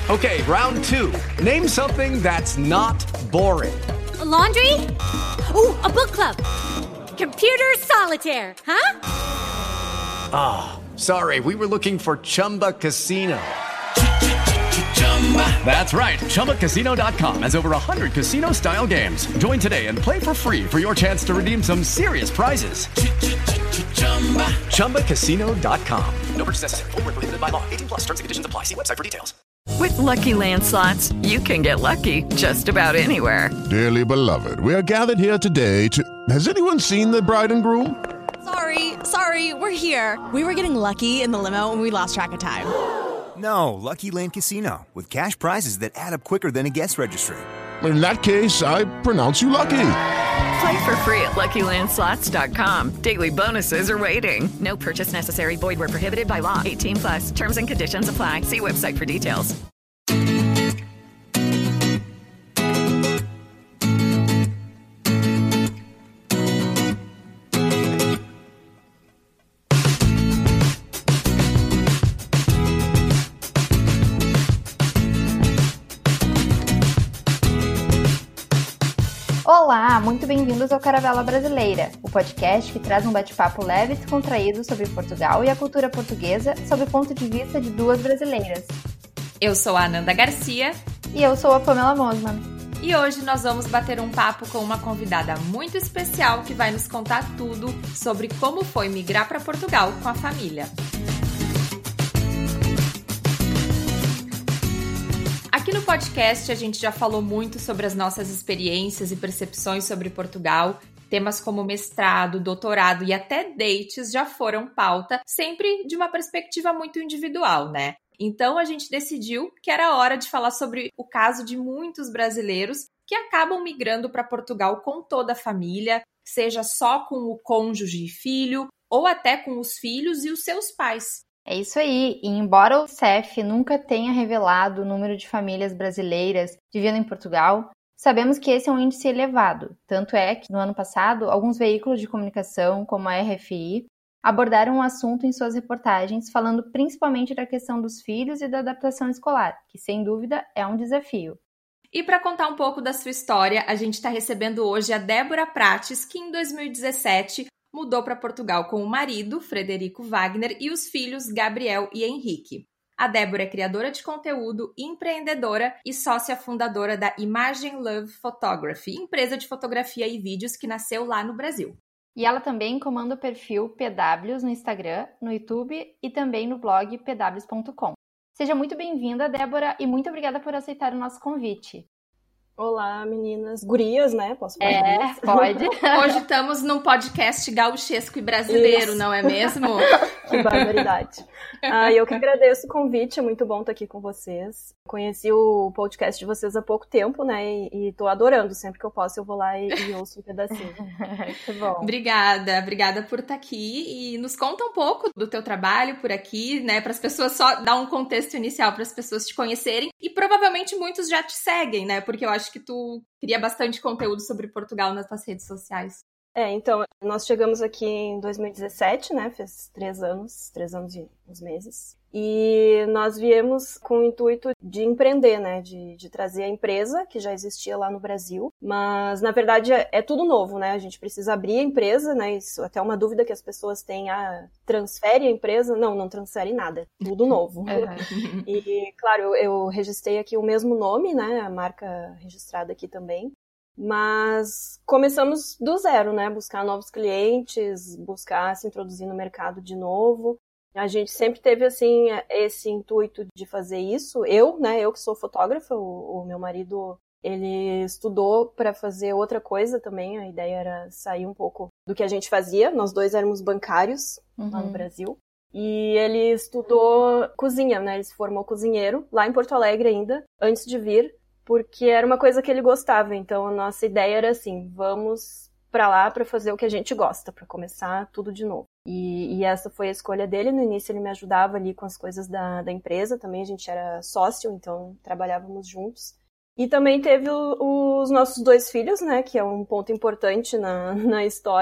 Okay, round two. Name something that's not boring. A laundry? Ooh, a book club. Computer solitaire, huh? Ah, sorry, we were looking for Chumba Casino. That's right, ChumbaCasino.com has over 100 casino-style games. Join today and play for free for your chance to redeem some serious prizes. ChumbaCasino.com. No purchase necessary. Void where prohibited by law. 18 plus. Terms and conditions apply. See website for details. With Lucky Land Slots, you can get lucky just about anywhere. Dearly beloved, we are gathered here today to... Has anyone seen the bride and groom? Sorry, we're here. We were getting lucky in the limo and we lost track of time. No, Lucky Land Casino, with cash prizes that add up quicker than a guest registry. In that case, I pronounce you lucky. Play for free at LuckyLandSlots.com. Daily bonuses are waiting. No purchase necessary. Void where prohibited by law. 18 plus. Terms and conditions apply. See website for details. Olá, muito bem-vindos ao Caravela Brasileira, o podcast que traz um bate-papo leve e descontraído sobre Portugal e a cultura portuguesa sob o ponto de vista de duas brasileiras. Eu sou a Ananda Garcia. E eu sou a Pamela Mosman. E hoje nós vamos bater um papo com uma convidada muito especial que vai nos contar tudo sobre como foi migrar para Portugal com a família. Aqui no podcast a gente já falou muito sobre as nossas experiências e percepções sobre Portugal. Temas como mestrado, doutorado e até dates já foram pauta, sempre de uma perspectiva muito individual, né? Então a gente decidiu que era hora de falar sobre o caso de muitos brasileiros que acabam migrando para Portugal com toda a família, seja só com o cônjuge e filho, ou até com os filhos e os seus pais. É isso aí, e embora o CEF nunca tenha revelado o número de famílias brasileiras vivendo em Portugal, sabemos que esse é um índice elevado. Tanto é que, no ano passado, alguns veículos de comunicação, como a RFI, abordaram o assunto em suas reportagens, falando principalmente da questão dos filhos e da adaptação escolar, que, sem dúvida, é um desafio. E para contar um pouco da sua história, a gente está recebendo hoje a Débora Prates, que em 2017... mudou para Portugal com o marido, Frederico Wagner, e os filhos Gabriel e Henrique. A Débora é criadora de conteúdo, empreendedora e sócia fundadora da Imagine Love Photography, empresa de fotografia e vídeos que nasceu lá no Brasil. E ela também comanda o perfil PWs no Instagram, no YouTube e também no blog pws.com. Seja muito bem-vinda, Débora, e muito obrigada por aceitar o nosso convite. Olá, meninas. Gurias, né? Posso falar? Pode. Hoje estamos num podcast gauchesco e brasileiro, Isso. Não é mesmo? Que barbaridade. Eu que agradeço o convite, é muito bom estar aqui com vocês. Conheci o podcast de vocês há pouco tempo, né? E tô adorando. Sempre que eu posso, eu vou lá e ouço um pedacinho. Muito bom. Obrigada por estar aqui. E nos conta um pouco do teu trabalho por aqui, né? Para as pessoas só dar um contexto inicial para as pessoas te conhecerem. E provavelmente muitos já te seguem, né? Porque eu acho que tu cria bastante conteúdo sobre Portugal nas tuas redes sociais. Então, nós chegamos aqui em 2017, né? Fez 3 anos e uns meses. E nós viemos com o intuito de empreender, né? De trazer a empresa, que já existia lá no Brasil. Mas, na verdade, é tudo novo, né? A gente precisa abrir a empresa, né? Isso até é uma dúvida que as pessoas têm. Transfere a empresa? Não transfere nada. Tudo novo. E, claro, eu registrei aqui o mesmo nome, né? A marca registrada aqui também. Mas começamos do zero, né? Buscar novos clientes, buscar se introduzir no mercado de novo. A gente sempre teve, assim, esse intuito de fazer isso. Eu que sou fotógrafa, o meu marido, ele estudou para fazer outra coisa também. A ideia era sair um pouco do que a gente fazia. Nós dois éramos bancários lá no Brasil. E ele estudou cozinha, né? Ele se formou cozinheiro lá em Porto Alegre ainda, antes de vir. Porque era uma coisa que ele gostava, então a nossa ideia era assim, vamos pra lá pra fazer o que a gente gosta, pra começar tudo de novo. E essa foi a escolha dele. No início ele me ajudava ali com as coisas da empresa, também a gente era sócio, então trabalhávamos juntos. E também teve os nossos 2 filhos, né, que é um ponto importante na história.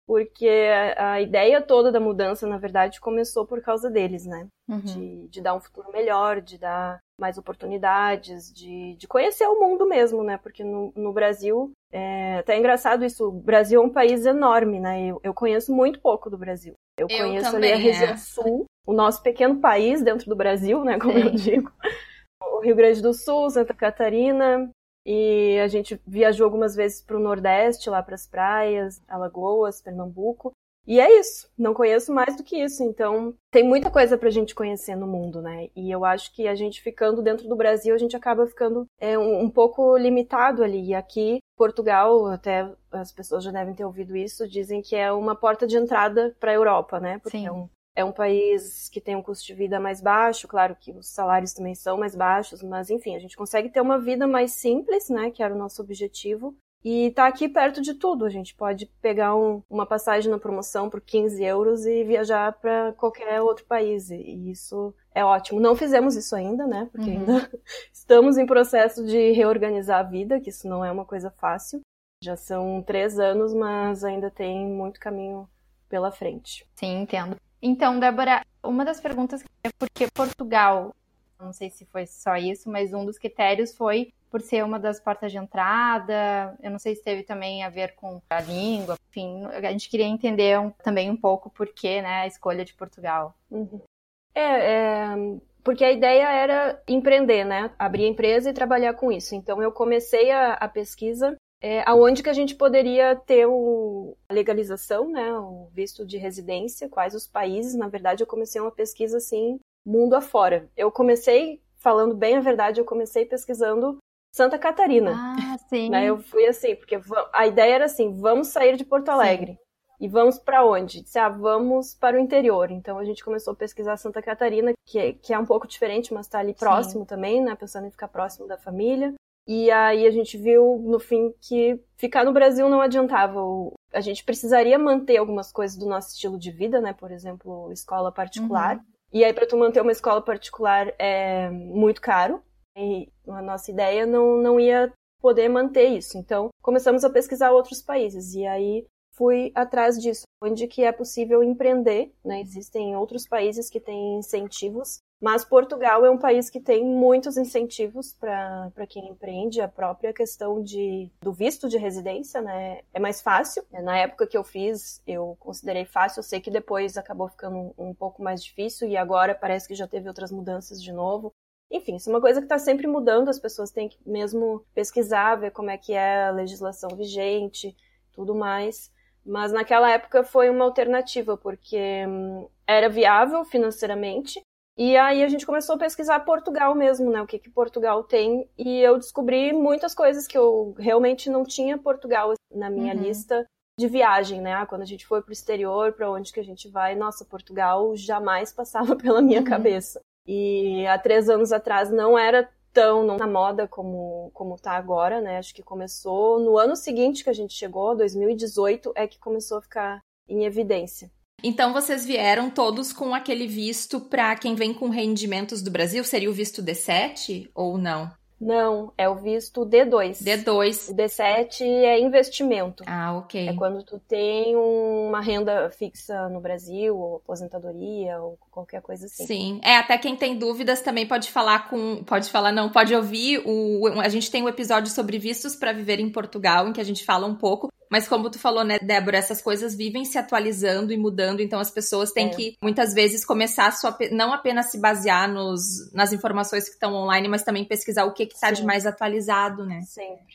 porque a ideia toda da mudança, na verdade, começou por causa deles, né? De dar um futuro melhor, de dar mais oportunidades, de conhecer o mundo mesmo, né? Porque no Brasil, até é engraçado isso, o Brasil é um país enorme, né? Eu conheço muito pouco do Brasil. Eu conheço também, ali a região sul, o nosso pequeno país dentro do Brasil, né? Como eu digo. O Rio Grande do Sul, Santa Catarina, e a gente viajou algumas vezes para o Nordeste, lá para as praias, Alagoas, Pernambuco. E é isso, não conheço mais do que isso, então tem muita coisa pra gente conhecer no mundo, né? E eu acho que a gente ficando dentro do Brasil, a gente acaba ficando um pouco limitado ali. E aqui, Portugal, até as pessoas já devem ter ouvido isso, dizem que é uma porta de entrada para a Europa, né? Porque é um país que tem um custo de vida mais baixo, claro que os salários também são mais baixos, mas enfim, a gente consegue ter uma vida mais simples, né? Que era o nosso objetivo. E tá aqui perto de tudo, a gente pode pegar uma passagem na promoção por 15 euros e viajar para qualquer outro país, e isso é ótimo. Não fizemos isso ainda, né, porque ainda estamos em processo de reorganizar a vida, que isso não é uma coisa fácil. Já são 3 anos, mas ainda tem muito caminho pela frente. Sim, entendo. Então, Débora, uma das perguntas é por que Portugal? Não sei se foi só isso, mas um dos critérios foi por ser uma das portas de entrada. Eu não sei se teve também a ver com a língua. Enfim, a gente queria entender também um pouco por que, né, a escolha de Portugal. Porque a ideia era empreender, né? Abrir a empresa e trabalhar com isso. Então eu comecei a pesquisa aonde que a gente poderia ter a legalização, né? O visto de residência, quais os países. Na verdade, eu comecei uma pesquisa assim, mundo afora. Eu comecei, falando bem a verdade, eu comecei pesquisando Santa Catarina. Ah, sim. Né? Eu fui assim, porque a ideia era assim, vamos sair de Porto Alegre. Sim. E vamos para onde? Disse, vamos para o interior. Então a gente começou a pesquisar Santa Catarina, que é um pouco diferente, mas está ali próximo também, né? Pensando em ficar próximo da família. E aí a gente viu, no fim, que ficar no Brasil não adiantava. A gente precisaria manter algumas coisas do nosso estilo de vida, né? Por exemplo, escola particular. E aí, para tu manter uma escola particular é muito caro. E a nossa ideia não ia poder manter isso. Então, começamos a pesquisar outros países. E aí, fui atrás disso. Onde que é possível empreender, né? Existem outros países que têm incentivos. Mas Portugal é um país que tem muitos incentivos para quem empreende. A própria questão do visto de residência, né, é mais fácil. Na época que eu fiz, eu considerei fácil. Eu sei que depois acabou ficando um pouco mais difícil e agora parece que já teve outras mudanças de novo. Enfim, isso é uma coisa que está sempre mudando. As pessoas têm que mesmo pesquisar, ver como é que é a legislação vigente, tudo mais. Mas naquela época foi uma alternativa, porque era viável financeiramente. E aí a gente começou a pesquisar Portugal mesmo, né? O que Portugal tem. E eu descobri muitas coisas que eu realmente não tinha Portugal na minha lista de viagem, né? Quando a gente foi pro exterior, para onde que a gente vai, nossa, Portugal jamais passava pela minha cabeça. E há 3 anos atrás não era tão na moda como tá agora, né? Acho que começou no ano seguinte que a gente chegou, 2018, é que começou a ficar em evidência. Então, vocês vieram todos com aquele visto para quem vem com rendimentos do Brasil? Seria o visto D7 ou não? Não, é o visto D2. D2. O D7 é investimento. Ah, ok. É quando tu tem uma renda fixa no Brasil, ou aposentadoria, ou qualquer coisa assim. Sim. Até quem tem dúvidas também pode falar pode ouvir. A gente tem um episódio sobre vistos para viver em Portugal, em que a gente fala um pouco. Mas como tu falou, né, Débora, essas coisas vivem se atualizando e mudando, então as pessoas têm que, muitas vezes, começar não apenas se basear nas informações que estão online, mas também pesquisar o que está de mais atualizado, né? Sempre.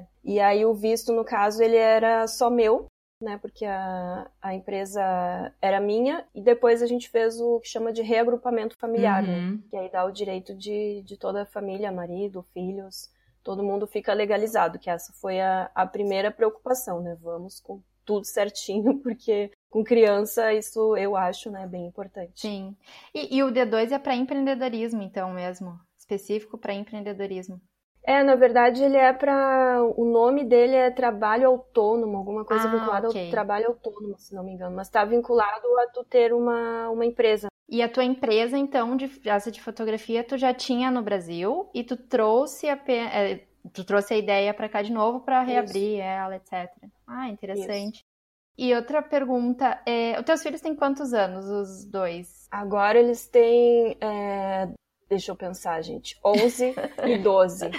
E aí o visto, no caso, ele era só meu, né, porque a empresa era minha, e depois a gente fez o que chama de reagrupamento familiar, né, que aí dá o direito de toda a família, marido, filhos... Todo mundo fica legalizado, que essa foi a primeira preocupação, né? Vamos com tudo certinho, porque com criança isso eu acho, né, bem importante. Sim. E o D2 é para empreendedorismo, então mesmo? Específico para empreendedorismo? Na verdade ele é para... O nome dele é trabalho autônomo, alguma coisa vinculada ao trabalho autônomo, se não me engano. Mas está vinculado a tu ter uma empresa. E a tua empresa, então, essa de fotografia, tu já tinha no Brasil e tu trouxe a ideia para cá de novo para reabrir ela, etc. Ah, interessante. E outra pergunta, os teus filhos têm quantos anos, os dois? Agora eles têm, deixa eu pensar, gente, 11 e 12.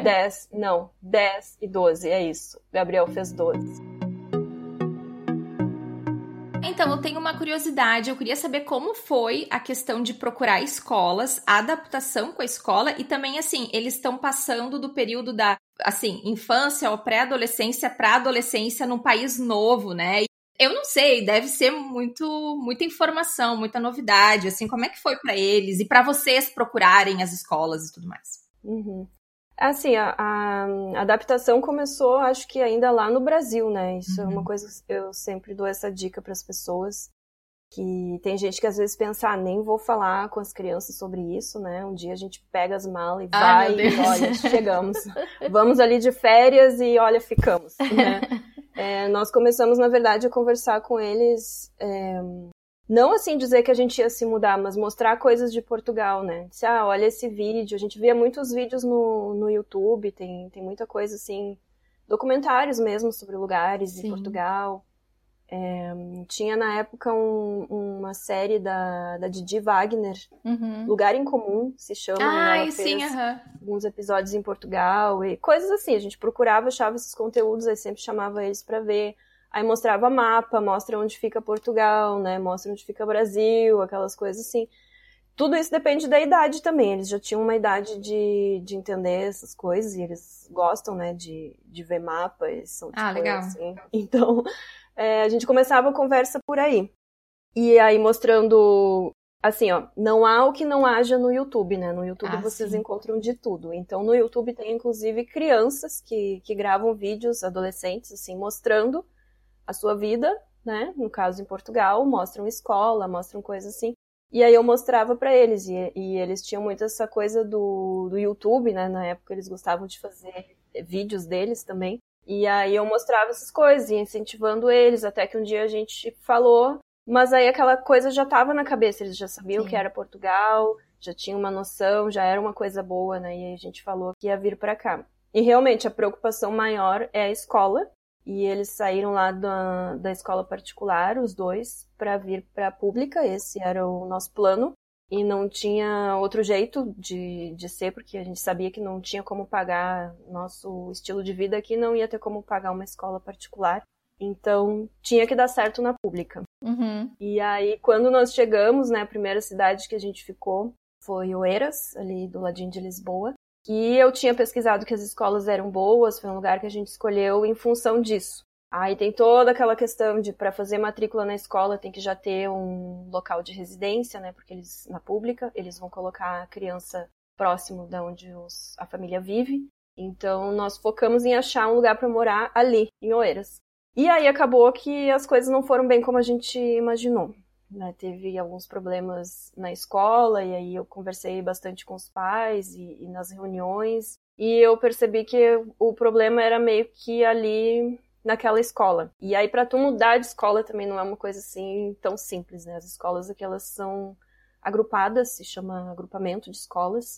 10 e 12, é isso. Gabriel fez 12. Então, eu tenho uma curiosidade, eu queria saber como foi a questão de procurar escolas, a adaptação com a escola e também, assim, eles estão passando do período da, assim, infância ou pré-adolescência para adolescência num país novo, né? Eu não sei, deve ser muita informação, muita novidade, assim, como é que foi para eles e para vocês procurarem as escolas e tudo mais? Uhum. Assim, a adaptação começou, acho que ainda lá no Brasil, né? Isso é uma coisa que eu sempre dou essa dica para as pessoas, que tem gente que às vezes pensa, nem vou falar com as crianças sobre isso, né? Um dia a gente pega as malas e vai e olha, chegamos. Vamos ali de férias e olha, ficamos, né? Nós começamos, na verdade, a conversar com eles, não assim dizer que a gente ia se mudar, mas mostrar coisas de Portugal, né? Disse, olha esse vídeo, a gente via muitos vídeos no YouTube, tem muita coisa assim, documentários mesmo sobre lugares em Portugal. Tinha na época uma série da Didi Wagner, Lugar em Comum, se chama. Ela fez alguns episódios em Portugal e coisas assim. A gente procurava, achava esses conteúdos, aí sempre chamava eles pra ver. Aí mostrava mapa, mostra onde fica Portugal, né? Mostra onde fica Brasil, aquelas coisas assim. Tudo isso depende da idade também. Eles já tinham uma idade de entender essas coisas e eles gostam, né? De ver mapa. Eles são legal. Assim. Então, a gente começava a conversa por aí. E aí mostrando, assim, não há o que não haja no YouTube, né? No YouTube vocês encontram de tudo. Então, no YouTube tem, inclusive, crianças que gravam vídeos, adolescentes, assim, mostrando a sua vida, né? No caso, em Portugal, mostram escola, mostram coisas assim. E aí eu mostrava pra eles. E eles tinham muito essa coisa do YouTube, né? Na época eles gostavam de fazer vídeos deles também. E aí eu mostrava essas coisas, e incentivando eles, até que um dia a gente falou, mas aí aquela coisa já estava na cabeça, eles já sabiam que era Portugal, já tinham uma noção, já era uma coisa boa, né? E aí a gente falou que ia vir pra cá. E realmente a preocupação maior é a escola, e eles saíram lá da escola particular, os dois, para vir para a pública. Esse era o nosso plano. E não tinha outro jeito de ser, porque a gente sabia que não tinha como pagar nosso estilo de vida aqui, não ia ter como pagar uma escola particular. Então, tinha que dar certo na pública. E aí, quando nós chegamos, né, a primeira cidade que a gente ficou foi Oeiras, ali do ladinho de Lisboa. E eu tinha pesquisado que as escolas eram boas, foi um lugar que a gente escolheu em função disso. Aí tem toda aquela questão de, para fazer matrícula na escola, tem que já ter um local de residência, né? Porque eles, na pública, eles vão colocar a criança próximo de onde a família vive. Então, nós focamos em achar um lugar para morar ali, em Oeiras. E aí acabou que as coisas não foram bem como a gente imaginou, né? Teve alguns problemas na escola, e aí eu conversei bastante com os pais e nas reuniões. E eu percebi que o problema era meio que ali naquela escola. E aí, pra tu mudar de escola também não é uma coisa assim tão simples, né? As escolas aqui, elas são agrupadas, se chama agrupamento de escolas.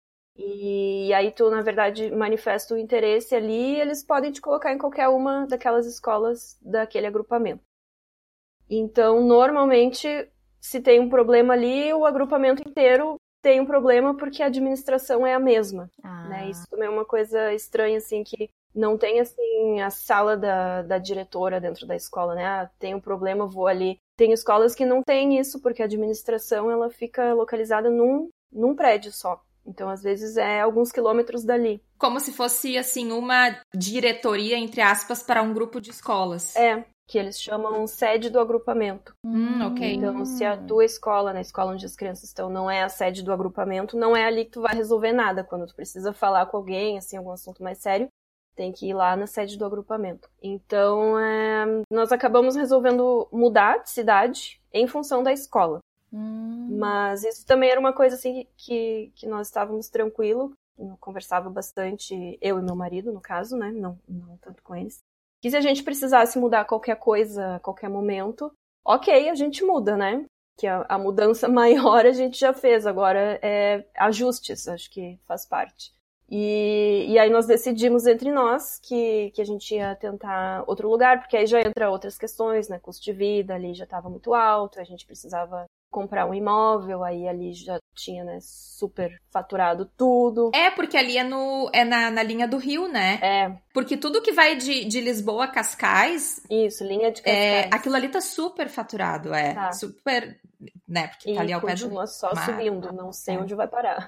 E aí tu, na verdade, manifesta o interesse ali e eles podem te colocar em qualquer uma daquelas escolas daquele agrupamento. Então, normalmente, se tem um problema ali, o agrupamento inteiro tem um problema porque a administração é a mesma, né? Isso também é uma coisa estranha, assim, que não tem, assim, a sala da diretora dentro da escola, né? Tem um problema, vou ali. Tem escolas que não tem isso, porque a administração, ela fica localizada num prédio só. Então, às vezes, é alguns quilômetros dali. Como se fosse, assim, uma diretoria, entre aspas, para um grupo de escolas. Que eles chamam sede do agrupamento. Ok. Então, se a tua escola, na escola onde as crianças estão, não é a sede do agrupamento, não é ali que tu vai resolver nada. Quando tu precisa falar com alguém, assim, algum assunto mais sério, tem que ir lá na sede do agrupamento. Então, nós acabamos resolvendo mudar de cidade em função da escola. Mas isso também era uma coisa assim que nós estávamos tranquilos. Eu conversava bastante, eu e meu marido, no caso, né? Não tanto com eles. Que se a gente precisasse mudar qualquer coisa a qualquer momento, ok, a gente muda, né? Que a mudança maior a gente já fez. Agora é ajustes, acho que faz parte. E aí nós decidimos entre nós que a gente ia tentar outro lugar, porque aí já entra outras questões, né? Custo de vida ali já estava muito alto, a gente precisava comprar um imóvel, aí ali já tinha, né, super faturado tudo. Porque ali é na linha do Rio, né? Porque tudo que vai de Lisboa a Cascais... Isso, linha de Cascais. Aquilo ali tá super faturado, Tá. Super... Né, porque tá ali ao pé do... continua só subindo, não sei onde vai parar.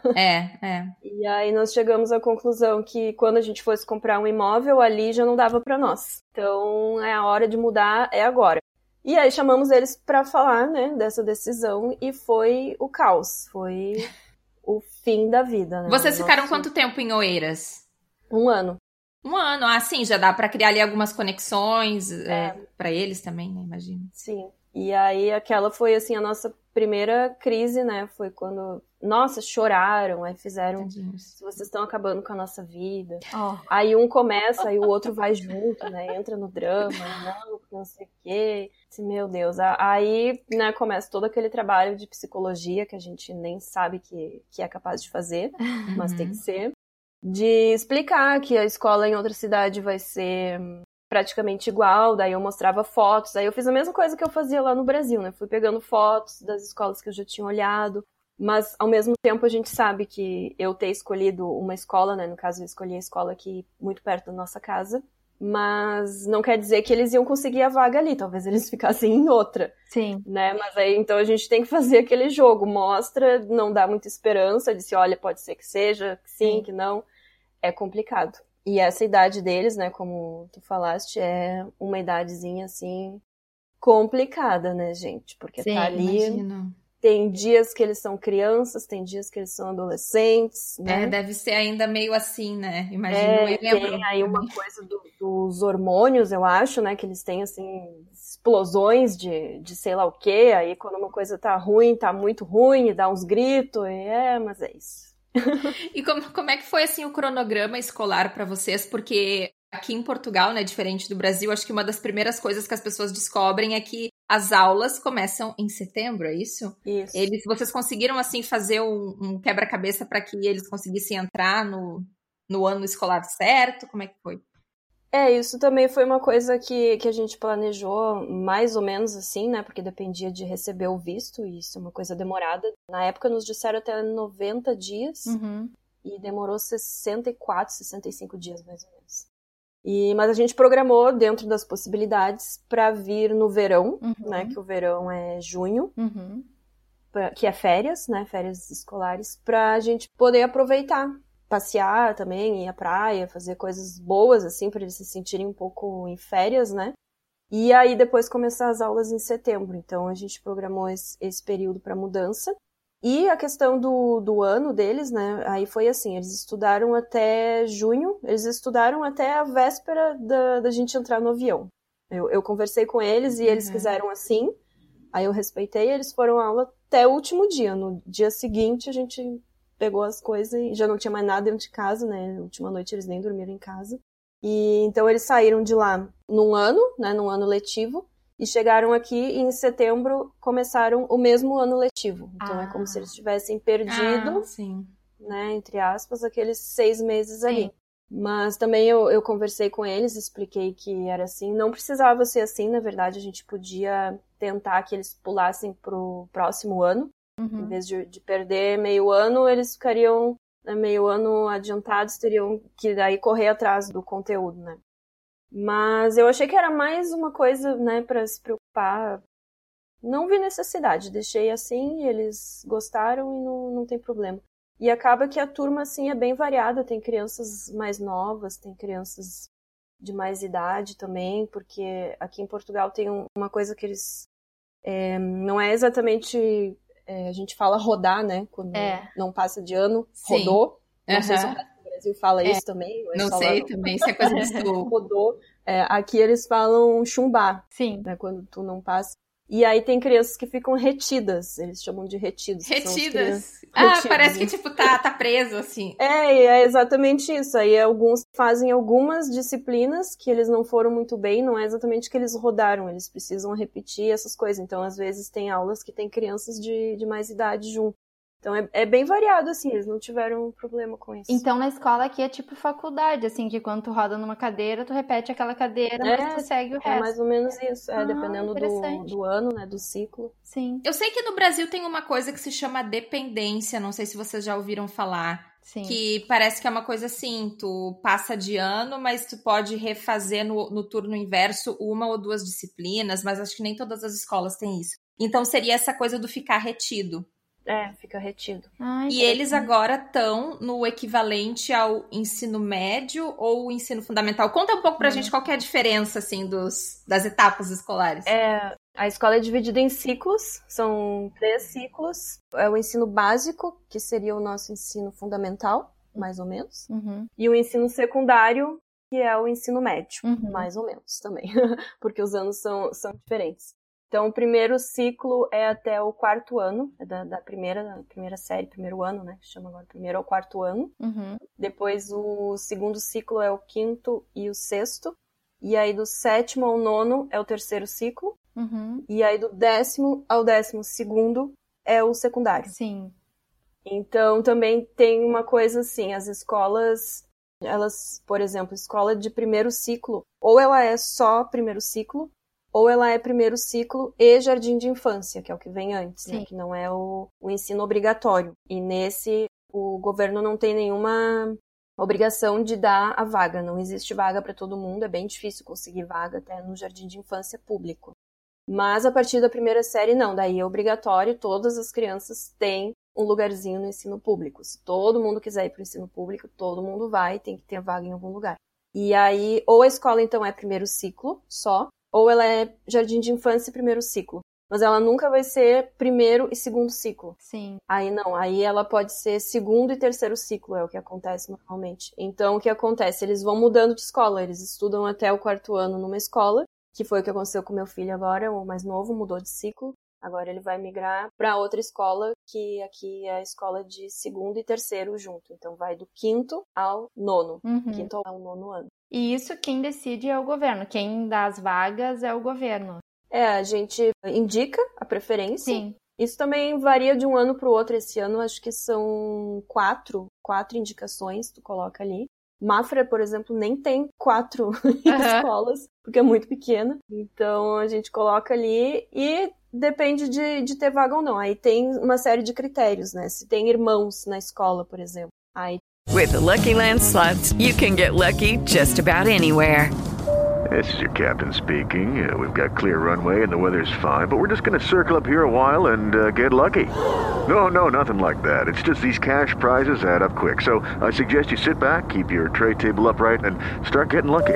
E aí nós chegamos à conclusão que quando a gente fosse comprar um imóvel, ali já não dava pra nós. Então, a hora de mudar é agora. E aí chamamos eles pra falar, né, dessa decisão, e foi o caos, foi o fim da vida, né? Vocês ficaram quanto tempo em Oeiras? 1 ano. 1 ano, sim, já dá pra criar ali algumas conexões pra eles também, né, imagino. Sim, e aí aquela foi, assim, a nossa primeira crise, né, foi quando, nossa, choraram, aí fizeram, vocês estão acabando com a nossa vida. Aí um começa, aí o outro vai junto, né, entra no drama, não sei o quê. Meu Deus, aí, né, começa todo aquele trabalho de psicologia que a gente nem sabe que é capaz de fazer, mas tem que ser, de explicar que a escola em outra cidade vai ser praticamente igual, daí eu mostrava fotos, aí eu fiz a mesma coisa que eu fazia lá no Brasil, né, fui pegando fotos das escolas que eu já tinha olhado, mas ao mesmo tempo a gente sabe que eu ter escolhido uma escola, né, no caso eu escolhi a escola aqui muito perto da nossa casa, mas não quer dizer que eles iam conseguir a vaga ali, talvez eles ficassem em outra. Sim. Né? Mas aí, então, a gente tem que fazer aquele jogo, mostra, não dá muita esperança, disse, olha, pode ser que seja, que sim, que não, é complicado. E essa idade deles, né, como tu falaste, é uma idadezinha, assim, complicada, né, gente? Porque sim, tá ali... Imagino. Tem dias que eles são crianças, tem dias que eles são adolescentes, né? Deve ser ainda meio assim, né? Imagino, eu lembro. Tem aí uma coisa dos hormônios, eu acho, né? Que eles têm, assim, explosões de sei lá o quê. Aí quando uma coisa tá ruim, tá muito ruim, e dá uns gritos, mas é isso. E como é que foi, assim, o cronograma escolar para vocês? Porque aqui em Portugal, né, diferente do Brasil, acho que uma das primeiras coisas que as pessoas descobrem é que as aulas começam em setembro, é isso? Isso. Vocês conseguiram, assim, fazer um quebra-cabeça para que eles conseguissem entrar no ano escolar certo? Como é que foi? Isso também foi uma coisa que a gente planejou mais ou menos assim, né? Porque dependia de receber o visto, e isso é uma coisa demorada. Na época nos disseram até 90 dias, e demorou 64, 65 dias mais ou menos. Mas a gente programou dentro das possibilidades para vir no verão, né? Que o verão é junho, que é férias, né? Férias escolares, para a gente poder aproveitar, passear também, ir à praia, fazer coisas boas, assim, para eles se sentirem um pouco em férias, né? E aí depois começar as aulas em setembro. Então a gente programou esse período para mudança. E a questão do ano deles, né, aí foi assim, eles estudaram até junho, eles estudaram até a véspera da gente entrar no avião. Eu conversei com eles e eles quiseram assim, aí eu respeitei, eles foram à aula até o último dia. No dia seguinte a gente pegou as coisas e já não tinha mais nada dentro de casa, né, na última noite eles nem dormiram em casa. E então eles saíram de lá num ano letivo, e chegaram aqui e em setembro começaram o mesmo ano letivo. Então é como se eles tivessem perdido, né, entre aspas, aqueles 6 meses ali. Mas também eu conversei com eles, expliquei que era assim. Não precisava ser assim, na verdade, a gente podia tentar que eles pulassem pro próximo ano. Em vez de perder meio ano, eles ficariam, né, meio ano adiantados, teriam que daí correr atrás do conteúdo, né? Mas eu achei que era mais uma coisa, né, para se preocupar. Não vi necessidade, deixei assim, eles gostaram e não tem problema. E acaba que a turma, assim, é bem variada, tem crianças mais novas, tem crianças de mais idade também, porque aqui em Portugal tem uma coisa que eles... não é exatamente... a gente fala rodar, né, quando não passa de ano, rodou. Não sei se o resto do Brasil fala isso também. Não sei também, isso é coisa de estudo. Rodou. Aqui eles falam chumbar. Sim. Né, quando tu não passa. E aí tem crianças que ficam retidas, eles chamam de retidos. Retidas? Retidos, parece que tipo tá preso, assim. É exatamente isso. Aí alguns fazem algumas disciplinas que eles não foram muito bem, não é exatamente que eles rodaram, eles precisam repetir essas coisas. Então, às vezes, tem aulas que tem crianças de mais idade junto. Então é bem variado, assim, eles não tiveram problema com isso. Então na escola aqui é tipo faculdade, assim, que quando tu roda numa cadeira, tu repete aquela cadeira, mas tu segue o resto. É mais ou menos isso, dependendo do ano, né, do ciclo. Sim. Eu sei que no Brasil tem uma coisa que se chama dependência, não sei se vocês já ouviram falar. Sim. Que parece que é uma coisa assim, tu passa de ano, mas tu pode refazer no turno inverso 1 ou 2 disciplinas, mas acho que nem todas as escolas têm isso. Então seria essa coisa do ficar retido. Fica retido. E eles agora estão no equivalente ao ensino médio ou ensino fundamental. Conta um pouco pra gente qual que é a diferença, assim, das etapas escolares. A escola é dividida em ciclos, são 3 ciclos. É o ensino básico, que seria o nosso ensino fundamental, mais ou menos. E o ensino secundário, que é o ensino médio, mais ou menos também, porque os anos são diferentes. Então, o primeiro ciclo é até o 4º ano, é da primeira série, primeiro ano, né? Que chama agora primeiro ao 4º ano. Depois, o segundo ciclo é o 5º e o 6º. E aí, do 7º ao 9º é o terceiro ciclo. E aí, do 10º ao 12º é o secundário. Sim. Então, também tem uma coisa assim, as escolas, elas, por exemplo, escola de primeiro ciclo, ou ela é só primeiro ciclo, ou ela é primeiro ciclo e jardim de infância, que é o que vem antes, né? Que não é o ensino obrigatório. E nesse, o governo não tem nenhuma obrigação de dar a vaga. Não existe vaga para todo mundo, é bem difícil conseguir vaga até no jardim de infância público. Mas a partir da primeira série, não. Daí é obrigatório, todas as crianças têm um lugarzinho no ensino público. Se todo mundo quiser ir para o ensino público, todo mundo vai, tem que ter vaga em algum lugar. E aí, ou a escola, então, é primeiro ciclo só, ou ela é jardim de infância e primeiro ciclo. Mas ela nunca vai ser primeiro e segundo ciclo. Sim. Aí não, aí ela pode ser segundo e terceiro ciclo, é o que acontece normalmente. Então, o que acontece? Eles vão mudando de escola, eles estudam até o 4º ano numa escola, que foi o que aconteceu com meu filho agora, o mais novo, mudou de ciclo. Agora ele vai migrar para outra escola, que aqui é a escola de segundo e terceiro junto. Então, vai do 5º ao 9º. 5º ao 9º ano. E isso quem decide é o governo. Quem dá as vagas é o governo. A gente indica a preferência. Sim. Isso também varia de um ano para o outro. Esse ano, acho que são 4 indicações que tu coloca ali. Mafra, por exemplo, nem tem 4 escolas, porque é muito pequena. Então, a gente coloca ali e depende de ter vaga ou não. Aí tem uma série de critérios, né? Se tem irmãos na escola, por exemplo. Aí... With the Lucky Land Slots, you can get lucky just about anywhere. This is your captain speaking. We've got clear runway and the weather's fine, but we're just going to circle up here a while and get lucky. No, nothing like that. It's just these cash prizes add up quick. So I suggest you sit back, keep your tray table upright, and start getting lucky.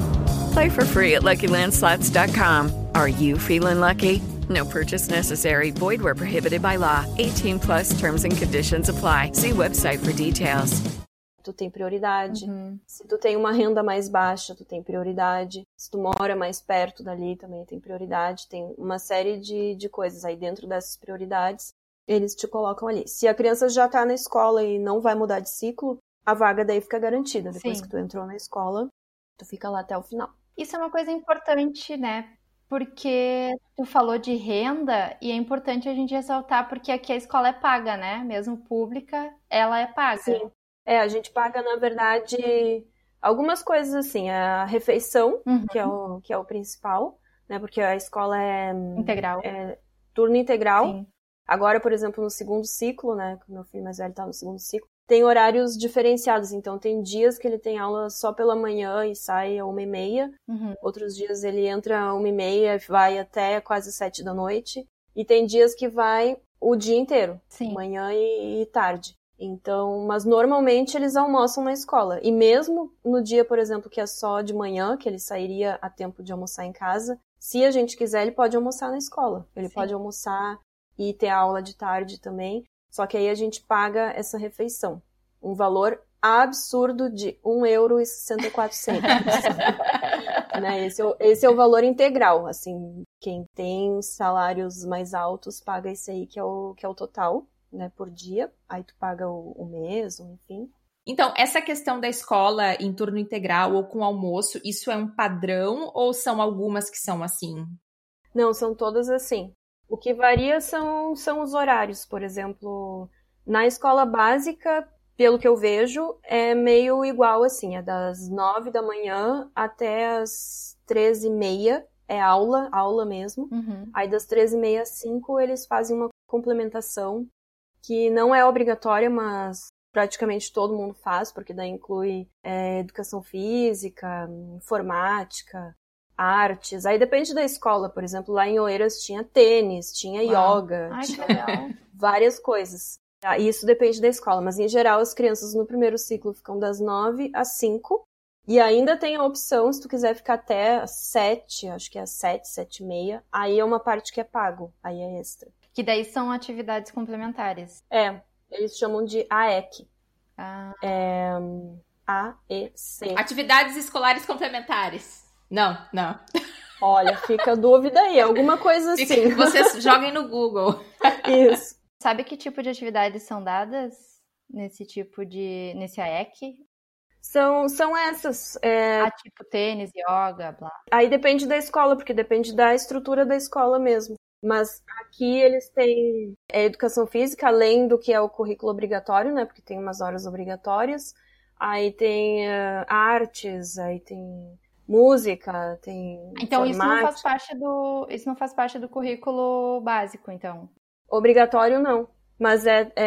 Play for free at LuckyLandSlots.com. Are you feeling lucky? No purchase necessary. Void where prohibited by law. 18 plus terms and conditions apply. See website for details. Tu tem prioridade. Se tu tem uma renda mais baixa, tu tem prioridade. Se tu mora mais perto dali, também tem prioridade. Tem uma série de coisas aí dentro dessas prioridades. Eles te colocam ali. Se a criança já tá na escola e não vai mudar de ciclo, a vaga daí fica garantida. Depois que tu entrou na escola, tu fica lá até o final. Isso é uma coisa importante, né? Porque tu falou de renda e é importante a gente ressaltar porque aqui a escola é paga, né? Mesmo pública, ela é paga. Sim. A gente paga, na verdade, algumas coisas assim, a refeição, que é o principal, né? Porque a escola é... Integral. É turno integral. Sim. Agora, por exemplo, no segundo ciclo, né? Meu filho mais velho tá no segundo ciclo, tem horários diferenciados. Então, tem dias que ele tem aula só pela manhã e sai às 1h30. Outros dias ele entra às 1h30 e vai até quase 7 da noite. E tem dias que vai o dia inteiro. Sim. Manhã e tarde. Então, mas normalmente eles almoçam na escola. E mesmo no dia, por exemplo, que é só de manhã, que ele sairia a tempo de almoçar em casa, se a gente quiser, ele pode almoçar na escola. Ele pode almoçar e ter aula de tarde também. Só que aí a gente paga essa refeição. Um valor absurdo de €1,64. Né? Esse é o valor integral. Assim, quem tem salários mais altos paga esse aí, que é o total. Né, por dia, aí tu paga o mês, enfim. Então, essa questão da escola em turno integral ou com almoço, isso é um padrão ou são algumas que são assim? Não, são todas assim. O que varia são os horários, por exemplo, Na escola básica, pelo que eu vejo, é meio igual assim, é das 9 da manhã até as 13h30, é aula mesmo. Aí das 13h30 às 5 eles fazem uma complementação, que não é obrigatória, mas praticamente todo mundo faz, porque daí inclui educação física, informática, artes. Aí depende da escola, por exemplo, lá em Oeiras tinha tênis, tinha yoga, tinha várias coisas. Isso depende da escola, mas em geral as crianças no primeiro ciclo ficam das 9 às 5, e ainda tem a opção, se tu quiser ficar até às 7, acho que é às 7, 7h30, aí é uma parte que é pago, aí é extra. Que daí são atividades complementares. Eles chamam de AEC. AEC. Atividades escolares complementares. Não. Olha, fica a dúvida aí, alguma coisa assim. Vocês joguem no Google. Isso. Sabe que tipo de atividades são dadas nesse AEC? São essas. Tipo tênis, yoga, blá. Aí depende da escola, porque depende da estrutura da escola mesmo. Mas aqui eles têm educação física, além do que é o currículo obrigatório, né? Porque tem umas horas obrigatórias. Aí tem artes, aí tem música, tem Então informática. isso não faz parte do currículo básico, então? Obrigatório não, mas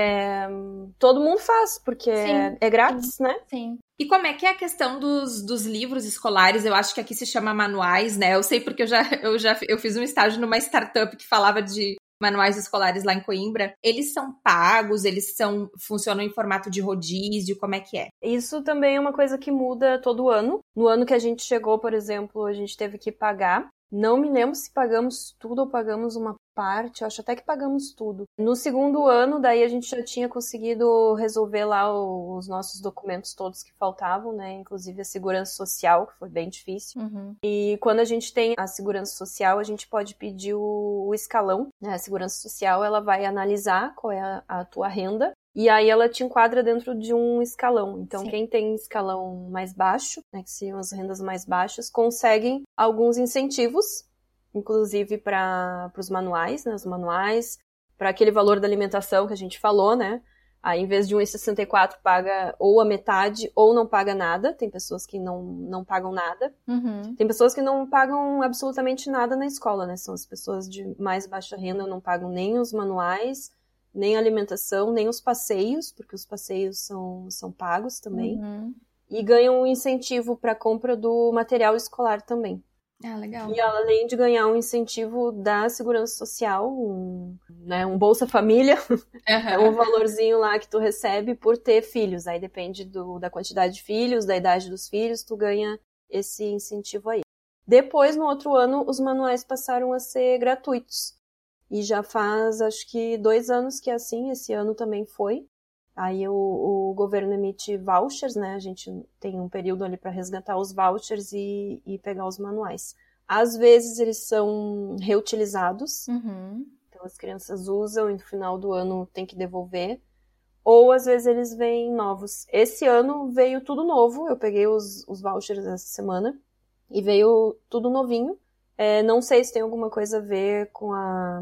todo mundo faz, porque é grátis, né? Sim. E como é que é a questão dos livros escolares? Eu acho que aqui se chama manuais, né? Eu sei porque eu fiz um estágio numa startup que falava de manuais escolares lá em Coimbra. Eles são pagos? Funcionam em formato de rodízio? Como é que é? Isso também é uma coisa que muda todo ano. No ano que a gente chegou, por exemplo, a gente teve que pagar. Não me lembro se pagamos tudo ou pagamos uma parte, eu acho até que pagamos tudo. No segundo ano, daí a gente já tinha conseguido resolver lá os nossos documentos todos que faltavam, né? Inclusive a segurança social, que foi bem difícil. E quando a gente tem a segurança social, a gente pode pedir o escalão, né? A segurança social, ela vai analisar qual é a tua renda, e aí ela te enquadra dentro de um escalão. Então, quem tem escalão mais baixo, né, que seriam as rendas mais baixas, conseguem alguns incentivos, inclusive para os manuais, né, os manuais, para aquele valor da alimentação que a gente falou, né? Aí, em vez de R$1,64, paga ou a metade ou não paga nada. Tem pessoas que não pagam nada. Tem pessoas que não pagam absolutamente nada na escola, né? São as pessoas de mais baixa renda, não pagam nem os manuais, nem a alimentação, nem os passeios, porque os passeios são pagos também. E ganham um incentivo para a compra do material escolar também. Ah, legal. E além de ganhar um incentivo da Segurança Social, um Bolsa Família, é um valorzinho lá que tu recebe por ter filhos. Aí depende da quantidade de filhos, da idade dos filhos, tu ganha esse incentivo aí. Depois, no outro ano, os manuais passaram a ser gratuitos. E já faz, acho que 2 anos que é assim, esse ano também foi. Aí o governo emite vouchers, né? A gente tem um período ali para resgatar os vouchers e pegar os manuais. Às vezes eles são reutilizados, então as crianças usam e no final do ano tem que devolver. Ou às vezes eles vêm novos. Esse ano veio tudo novo, eu peguei os vouchers essa semana e veio tudo novinho. Não sei se tem alguma coisa a ver com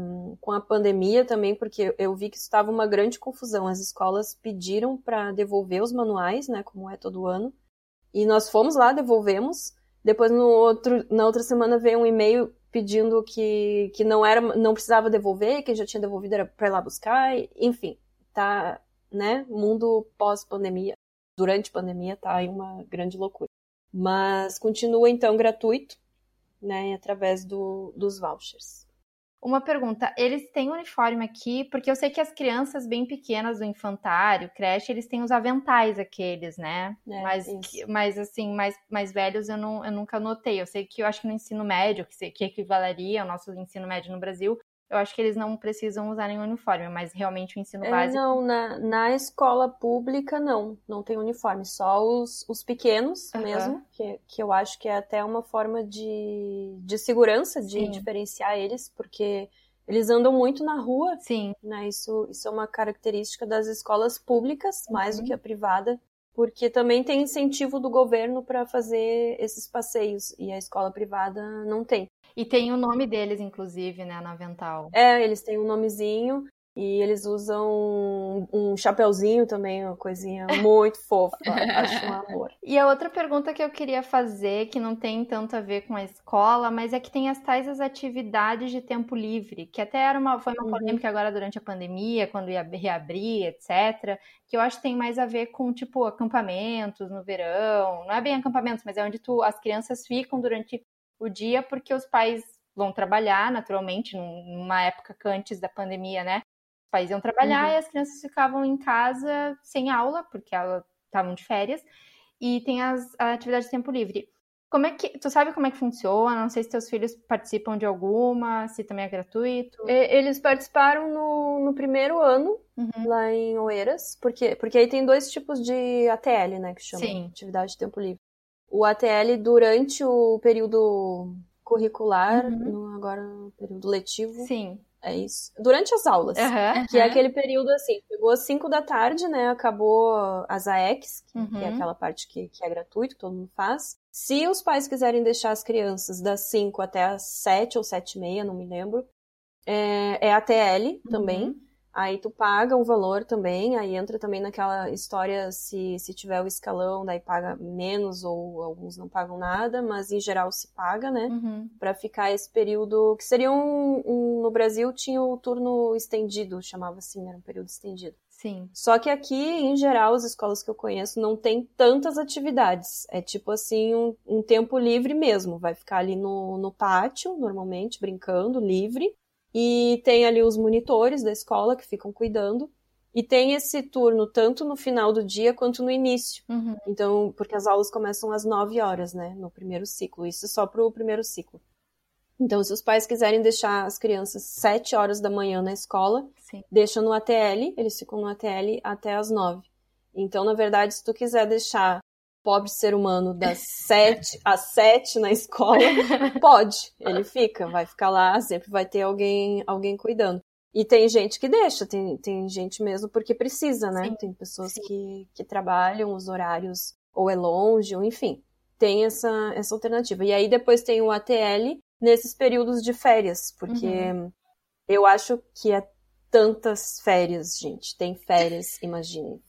a pandemia também, porque eu vi que estava uma grande confusão. As escolas pediram para devolver os manuais, né, como é todo ano, e nós fomos lá, devolvemos. Depois, na outra semana, veio um e-mail pedindo que não precisava devolver, quem já tinha devolvido era para ir lá buscar, enfim, tá, né, mundo pós-pandemia, durante a pandemia, tá aí uma grande loucura. Mas continua, então, gratuito, né, através dos vouchers. Uma pergunta, eles têm uniforme aqui? Porque eu sei que as crianças bem pequenas do infantário, creche, eles têm os aventais aqueles, né? Mas assim, mais velhos eu nunca notei. Eu sei que eu acho que no ensino médio, que equivaleria ao nosso ensino médio no Brasil, eu acho que eles não precisam usar nenhum uniforme, mas realmente o ensino básico... Não, na escola pública não tem uniforme, só os pequenos mesmo, que eu acho que é até uma forma de segurança, de diferenciar eles, porque eles andam muito na rua, né? Isso é uma característica das escolas públicas, mais do que a privada, porque também tem incentivo do governo para fazer esses passeios, e a escola privada não tem. E tem o nome deles, inclusive, né, no avental. Eles têm um nomezinho, E eles usam um chapeuzinho também, uma coisinha muito fofa. Acho um amor. E a outra pergunta que eu queria fazer, que não tem tanto a ver com a escola, mas é que tem as atividades de tempo livre, que até foi uma polêmica agora durante a pandemia, quando ia reabrir, etc., que eu acho que tem mais a ver com, tipo, acampamentos no verão. Não é bem acampamentos, mas é onde as crianças ficam durante o dia, porque os pais vão trabalhar, naturalmente, numa época que antes da pandemia, né? Os pais iam trabalhar e as crianças ficavam em casa sem aula, porque elas estavam de férias, e tem a atividade de tempo livre. Tu sabe como é que funciona? Não sei se teus filhos participam de alguma, se também é gratuito. Eles participaram no primeiro ano, lá em Oeiras, porque aí tem 2 tipos de ATL, né, que chama atividade de tempo livre. O ATL durante o período curricular, agora no período letivo. Sim. É isso. Durante as aulas. Que é aquele período assim, chegou às 5 da tarde, né? Acabou as AECs, que é aquela parte que é gratuito, que todo mundo faz. Se os pais quiserem deixar as crianças das 5 até as 7 ou 7:30, não me lembro, é ATL também. Aí tu paga um valor também, aí entra também naquela história se tiver o escalão, daí paga menos ou alguns não pagam nada, mas em geral se paga, né? Pra ficar esse período, que seria no Brasil tinha o turno estendido, chamava assim, era um período estendido. Sim. Só que aqui, em geral, as escolas que eu conheço não tem tantas atividades. É tipo assim, um tempo livre mesmo, vai ficar ali no pátio, normalmente, brincando, livre. E tem ali os monitores da escola que ficam cuidando. E tem esse turno tanto no final do dia quanto no início. Então, porque as aulas começam às 9 horas, né? No primeiro ciclo. Isso só pro primeiro ciclo. Então, se os pais quiserem deixar as crianças 7 horas da manhã na escola, deixam no ATL, eles ficam no ATL até às 9. Então, na verdade, se tu quiser deixar pobre ser humano das 7 às 7 na escola, pode. Ele vai ficar lá, sempre vai ter alguém cuidando. E tem gente que deixa, tem gente mesmo porque precisa, né? Tem pessoas que trabalham os horários, ou é longe, ou enfim. Tem essa alternativa. E aí depois tem o ATL nesses períodos de férias, porque eu acho que é tantas férias, gente. Tem férias, imagine.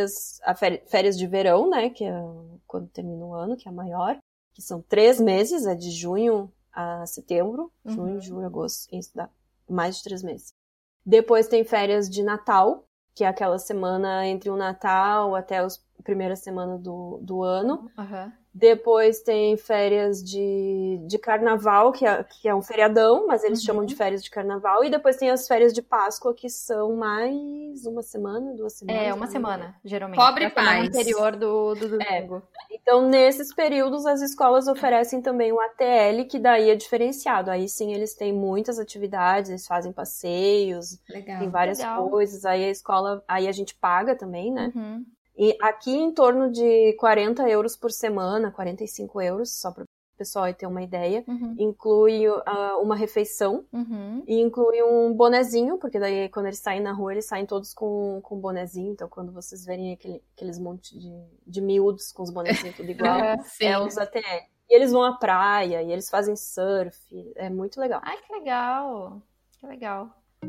Férias de verão, né? Que é quando termina o ano, que é a maior. Que são 3 meses, é de junho a setembro. Junho, julho, agosto. Isso dá mais de 3 meses. Depois tem férias de Natal, que é aquela semana entre o Natal até a primeira semana do ano. Depois tem férias de carnaval, que é um feriadão, mas eles chamam de férias de carnaval. E depois tem as férias de Páscoa, que são mais 1 semana, 2 semanas. É, 1 semana, geralmente. Pobre paz. No interior do domingo. Então, nesses períodos, as escolas oferecem também o ATL, que daí é diferenciado. Aí sim, eles têm muitas atividades, eles fazem passeios, tem várias coisas. Aí a escola, aí a gente paga também, né? E aqui em torno de 40 euros por semana, 45 euros, só para o pessoal aí ter uma ideia, inclui uma refeição e inclui um bonezinho, porque daí quando eles saem na rua, eles saem todos com bonezinho, então quando vocês verem aqueles monte de miúdos com os bonezinhos tudo igual, é os ATL. E eles vão à praia, e eles fazem surf, é muito legal. Ai, que legal! Que legal.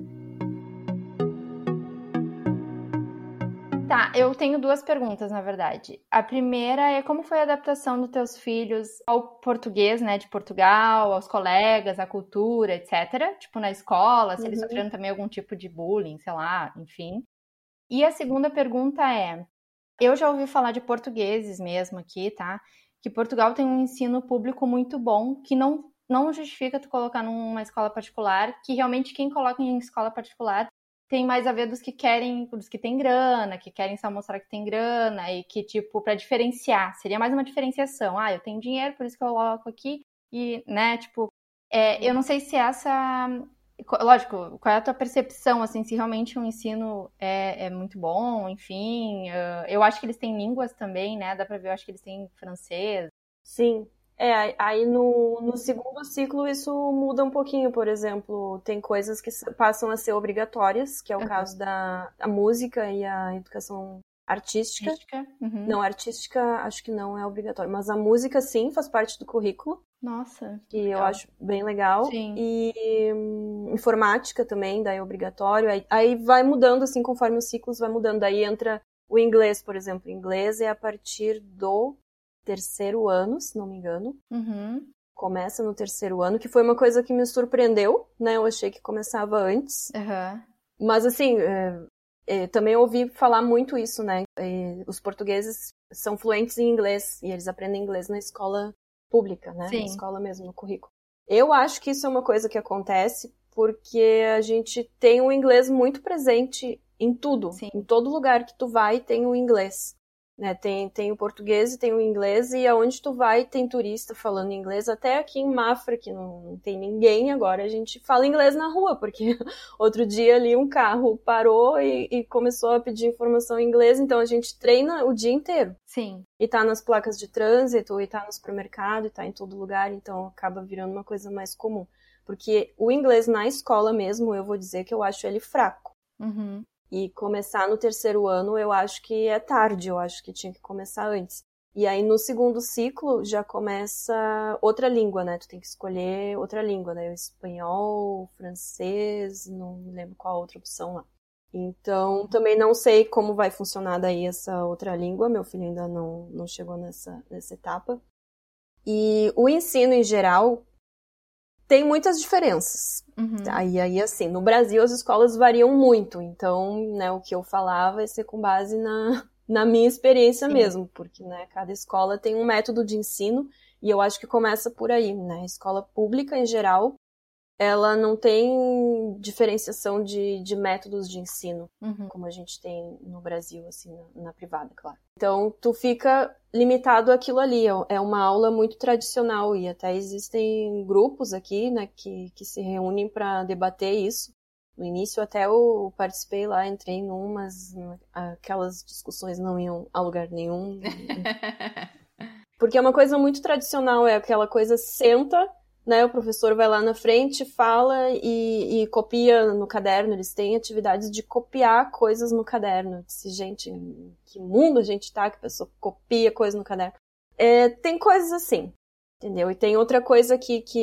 Tá, eu tenho 2 perguntas, na verdade. A primeira é como foi a adaptação dos teus filhos ao português, né, de Portugal, aos colegas, à cultura, etc. Tipo, na escola, se eles sofreram também algum tipo de bullying, sei lá, enfim. E a segunda pergunta é, eu já ouvi falar de portugueses mesmo aqui, tá? Que Portugal tem um ensino público muito bom, que não justifica tu colocar numa escola particular, que realmente quem coloca em escola particular tem mais a ver dos que têm grana, que querem só mostrar que tem grana e que, tipo, pra diferenciar, seria mais uma diferenciação. Ah, eu tenho dinheiro, por isso que eu coloco aqui e, né, tipo, eu não sei se essa... Lógico, qual é a tua percepção, assim, se realmente o ensino é muito bom, enfim, eu acho que eles têm línguas também, né, dá pra ver, eu acho que eles têm francês. Sim. Aí no segundo ciclo isso muda um pouquinho, por exemplo, tem coisas que passam a ser obrigatórias, que é o caso da música e a educação artística. Não, artística acho que não é obrigatório, mas a música sim, faz parte do currículo. Nossa. Que eu acho bem legal. Sim. E informática também, daí é obrigatório. Aí vai mudando, assim, conforme os ciclos vai mudando. Daí entra o inglês, por exemplo. O inglês é a partir do 3º ano, se não me engano. Uhum. Começa no 3º ano, que foi uma coisa que me surpreendeu, né? Eu achei que começava antes. Uhum. Mas, assim, também ouvi falar muito isso, né? Os portugueses são fluentes em inglês e eles aprendem inglês na escola pública, né? Sim. Na escola mesmo, no currículo. Eu acho que isso é uma coisa que acontece porque a gente tem o inglês muito presente em tudo. Sim. Em todo lugar que tu vai tem o inglês. Né? Tem o português e tem o inglês, e aonde tu vai tem turista falando inglês. Até aqui em Mafra, que não tem ninguém agora, a gente fala inglês na rua, porque outro dia ali um carro parou e começou a pedir informação em inglês, então a gente treina o dia inteiro. Sim. E tá nas placas de trânsito, e tá no supermercado, e tá em todo lugar, então acaba virando uma coisa mais comum. Porque o inglês na escola mesmo, eu vou dizer que eu acho ele fraco. Uhum. E começar no 3º ano, eu acho que é tarde, eu acho que tinha que começar antes. E aí, no 2º ciclo, já começa outra língua, né? Tu tem que escolher outra língua, né? O espanhol, o francês, não me lembro qual a outra opção lá. Então, também não sei como vai funcionar daí essa outra língua, meu filho ainda não chegou nessa etapa. E o ensino, em geral, tem muitas diferenças. Uhum. Aí, assim, no Brasil as escolas variam muito, então, né, o que eu falava vai ser com base na minha experiência Sim. mesmo, porque, né, cada escola tem um método de ensino, e eu acho que começa por aí, né, a escola pública, em geral, ela não tem diferenciação de métodos de ensino, como a gente tem no Brasil, assim, na privada, claro. Então, tu fica limitado àquilo ali, é uma aula muito tradicional, e até existem grupos aqui, né, que se reúnem para debater isso. No início até eu participei lá, entrei em umas, aquelas discussões não iam a lugar nenhum. Porque é uma coisa muito tradicional, é aquela coisa, senta, né, o professor vai lá na frente, fala e copia no caderno. Eles têm atividades de copiar coisas no caderno. Eu disse, gente, em que mundo a gente tá que a pessoa copia coisa no caderno? Tem coisas assim, entendeu? E tem outra coisa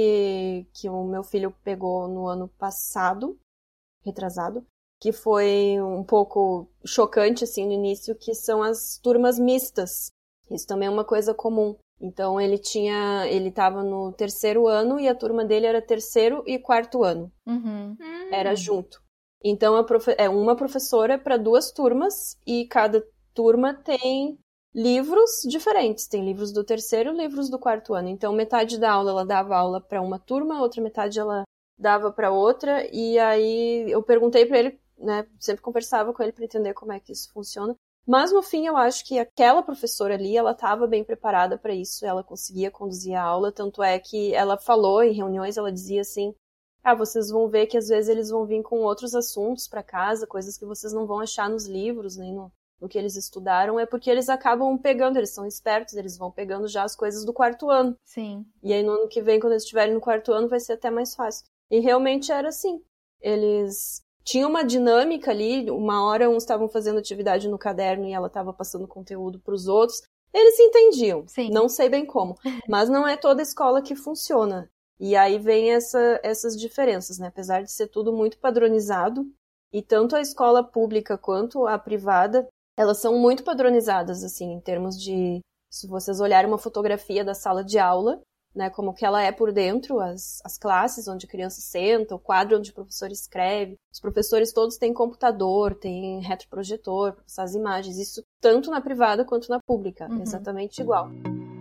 que o meu filho pegou no ano passado, retrasado, que foi um pouco chocante, assim, no início, que são as turmas mistas. Isso também é uma coisa comum. Então, ele estava no 3º ano e a turma dele era 3º e 4º ano. Uhum. Era junto. Então, é uma professora para 2 turmas e cada turma tem livros diferentes. Tem livros do 3º e livros do 4º ano. Então, metade da aula ela dava aula para uma turma, outra metade ela dava para outra. E aí, eu perguntei para ele, né, sempre conversava com ele para entender como é que isso funciona. Mas, no fim, eu acho que aquela professora ali, ela estava bem preparada para isso, ela conseguia conduzir a aula, tanto é que ela falou em reuniões, ela dizia assim, vocês vão ver que às vezes eles vão vir com outros assuntos para casa, coisas que vocês não vão achar nos livros, nem no que eles estudaram, é porque eles acabam pegando, eles são espertos, eles vão pegando já as coisas do 4º ano. Sim. E aí, no ano que vem, quando eles estiverem no 4º ano, vai ser até mais fácil. E realmente era assim. Eles tinha uma dinâmica ali, uma hora uns estavam fazendo atividade no caderno e ela estava passando conteúdo para os outros. Eles se entendiam, Sim. Não sei bem como, mas não é toda escola que funciona. E aí vem essas diferenças, né? Apesar de ser tudo muito padronizado, e tanto a escola pública quanto a privada, elas são muito padronizadas, assim, em termos de, se vocês olharem uma fotografia da sala de aula, né, como que ela é por dentro, as classes onde a criança senta, o quadro onde o professor escreve. Os professores todos têm computador, têm retroprojetor para passar as imagens. Isso tanto na privada quanto na pública, exatamente igual.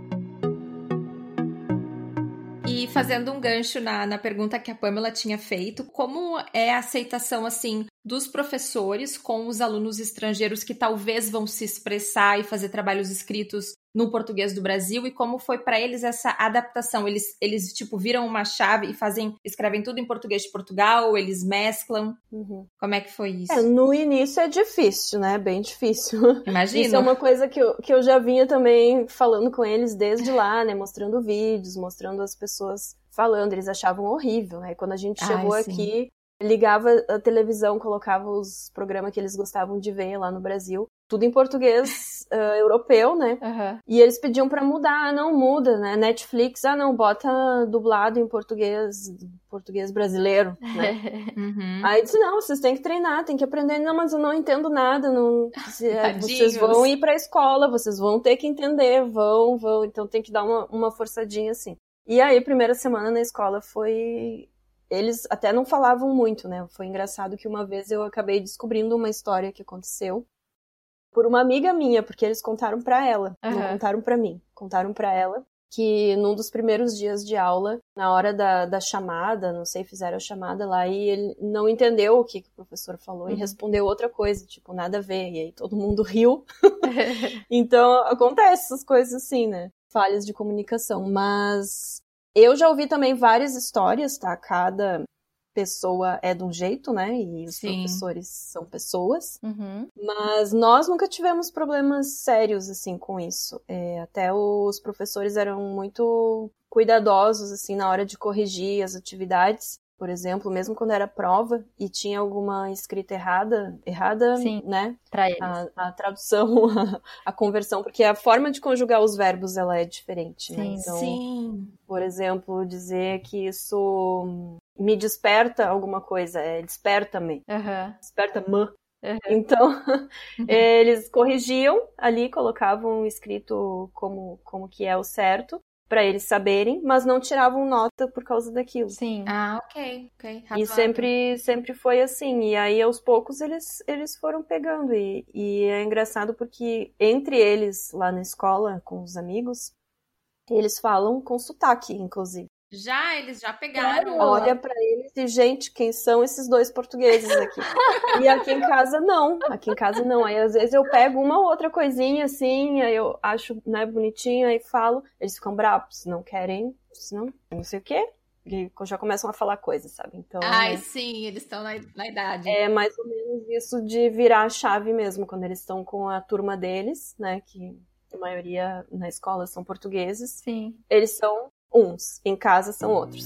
E fazendo um gancho na pergunta que a Pamela tinha feito, como é a aceitação, assim, dos professores com os alunos estrangeiros que talvez vão se expressar e fazer trabalhos escritos no português do Brasil, e como foi para eles essa adaptação? Eles tipo, viram uma chave e escrevem tudo em português de Portugal, eles mesclam? Como é que foi isso? No início é difícil, né? Bem difícil. Imagino. Isso é uma coisa que eu já vinha também falando com eles desde lá, né? Mostrando vídeos, mostrando as pessoas falando. Eles achavam horrível, né? Quando a gente chegou aqui, ligava a televisão, colocava os programas que eles gostavam de ver lá no Brasil, tudo em português europeu, né? Uhum. E eles pediam pra mudar. Não muda, né? Netflix, não, bota dublado em português brasileiro, né? Uhum. Aí eu disse, não, vocês têm que treinar, têm que aprender. Não, mas eu não entendo nada, não... vocês vão ir pra escola, vocês vão ter que entender, vão. Então tem que dar uma forçadinha, assim. E aí, primeira semana na escola foi... Eles até não falavam muito, né? Foi engraçado que uma vez eu acabei descobrindo uma história que aconteceu por uma amiga minha, porque eles contaram pra ela, não contaram pra mim. Contaram pra ela que num dos primeiros dias de aula, na hora da chamada, não sei, fizeram a chamada lá e ele não entendeu o que o professor falou e respondeu outra coisa, tipo, nada a ver. E aí todo mundo riu. Então, acontece essas coisas assim, né? Falhas de comunicação, mas eu já ouvi também várias histórias, tá? Cada pessoa é de um jeito, né? E os professores são pessoas. Mas nós nunca tivemos problemas sérios, assim, com isso. Até os professores eram muito cuidadosos, assim, na hora de corrigir as atividades. Por exemplo, mesmo quando era prova e tinha alguma escrita errada, Sim, né? Pra eles. A tradução, a conversão, porque a forma de conjugar os verbos, ela é diferente, né? Então, por exemplo, dizer que isso me desperta alguma coisa, desperta-me, desperta-me. Então, eles corrigiam ali, colocavam escrito como que é o certo, para eles saberem, mas não tiravam nota por causa daquilo. Sim. Ah, ok. E sempre foi assim. E aí, aos poucos, eles foram pegando. E é engraçado porque entre eles, lá na escola, com os amigos, eles falam com sotaque, inclusive. Eles já pegaram. Olha pra eles e, gente, quem são esses dois portugueses aqui? E aqui em casa, não. Aí, às vezes, eu pego uma ou outra coisinha, assim, aí eu acho, né, bonitinho, aí falo. Eles ficam bravos, não querem, não sei o quê. E já começam a falar coisas, sabe? Então, sim, eles estão na idade. É mais ou menos isso de virar a chave mesmo, quando eles estão com a turma deles, né, que a maioria na escola são portugueses. Sim. Eles são uns, em casa são outros.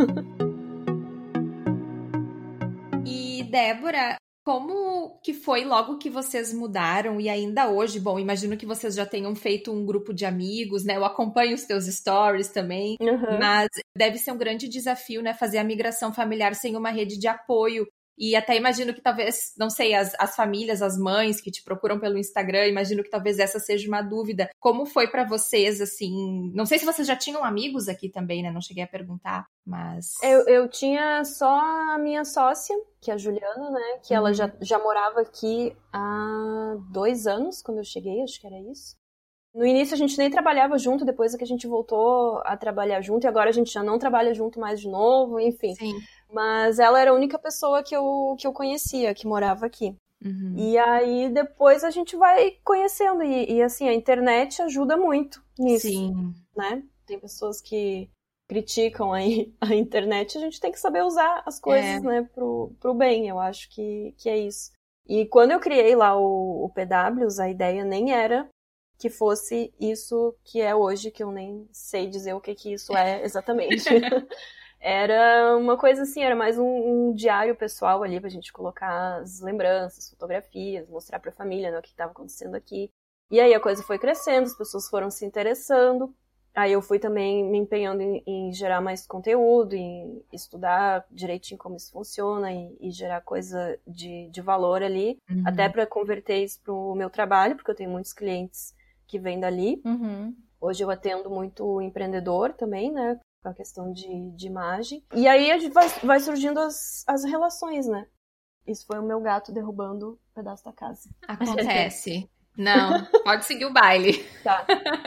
E, Débora, como que foi logo que vocês mudaram e ainda hoje? Bom, imagino que vocês já tenham feito um grupo de amigos, né? Eu acompanho os teus stories também, mas deve ser um grande desafio, né? Fazer a migração familiar sem uma rede de apoio. E até imagino que talvez, não sei, as famílias, as mães que te procuram pelo Instagram, imagino que talvez essa seja uma dúvida. Como foi pra vocês, assim? Não sei se vocês já tinham amigos aqui também, né? Não cheguei a perguntar, mas... Eu tinha só a minha sócia, que é a Juliana, né? Que ela já morava aqui há 2 anos, quando eu cheguei, acho que era isso. No início a gente nem trabalhava junto, depois é que a gente voltou a trabalhar junto, e agora a gente já não trabalha junto mais de novo, enfim. Sim. Mas ela era a única pessoa que eu conhecia, que morava aqui. E aí depois a gente vai conhecendo, e assim, a internet ajuda muito nisso. Sim. Né? Tem pessoas que criticam aí a internet, a gente tem que saber usar as coisas, né, pro bem, eu acho que é isso. E quando eu criei lá o PWs, a ideia nem era que fosse isso que é hoje, que eu nem sei dizer o que isso é exatamente. Era uma coisa assim, era mais um diário pessoal ali pra gente colocar as lembranças, fotografias, mostrar pra família, né, o que estava acontecendo aqui. E aí a coisa foi crescendo, as pessoas foram se interessando. Aí eu fui também me empenhando em gerar mais conteúdo, em estudar direitinho como isso funciona e gerar coisa de valor ali, até pra converter isso pro meu trabalho, porque eu tenho muitos clientes que vêm dali. Hoje eu atendo muito empreendedor também, né? Com a questão de imagem. E aí a gente vai surgindo as relações, né? Isso foi o meu gato derrubando um pedaço da casa. Acontece. Não, pode seguir o baile. Tá.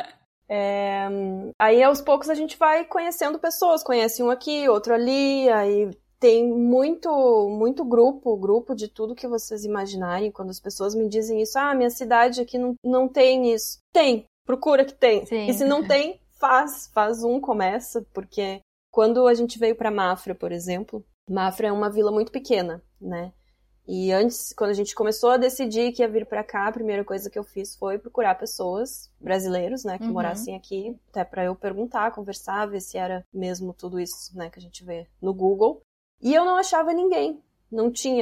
Aí aos poucos a gente vai conhecendo pessoas. Conhece um aqui, outro ali. Aí tem muito grupo de tudo que vocês imaginarem. Quando as pessoas me dizem isso, minha cidade aqui não tem isso. Tem, procura que tem. Sim. E se não tem, faz começa, porque quando a gente veio para Mafra, por exemplo, Mafra é uma vila muito pequena, né? E antes, quando a gente começou a decidir que ia vir para cá, a primeira coisa que eu fiz foi procurar pessoas, brasileiros, né, que morassem aqui, até para eu perguntar, conversar, ver se era mesmo tudo isso, né, que a gente vê no Google. E eu não achava ninguém, não tinha.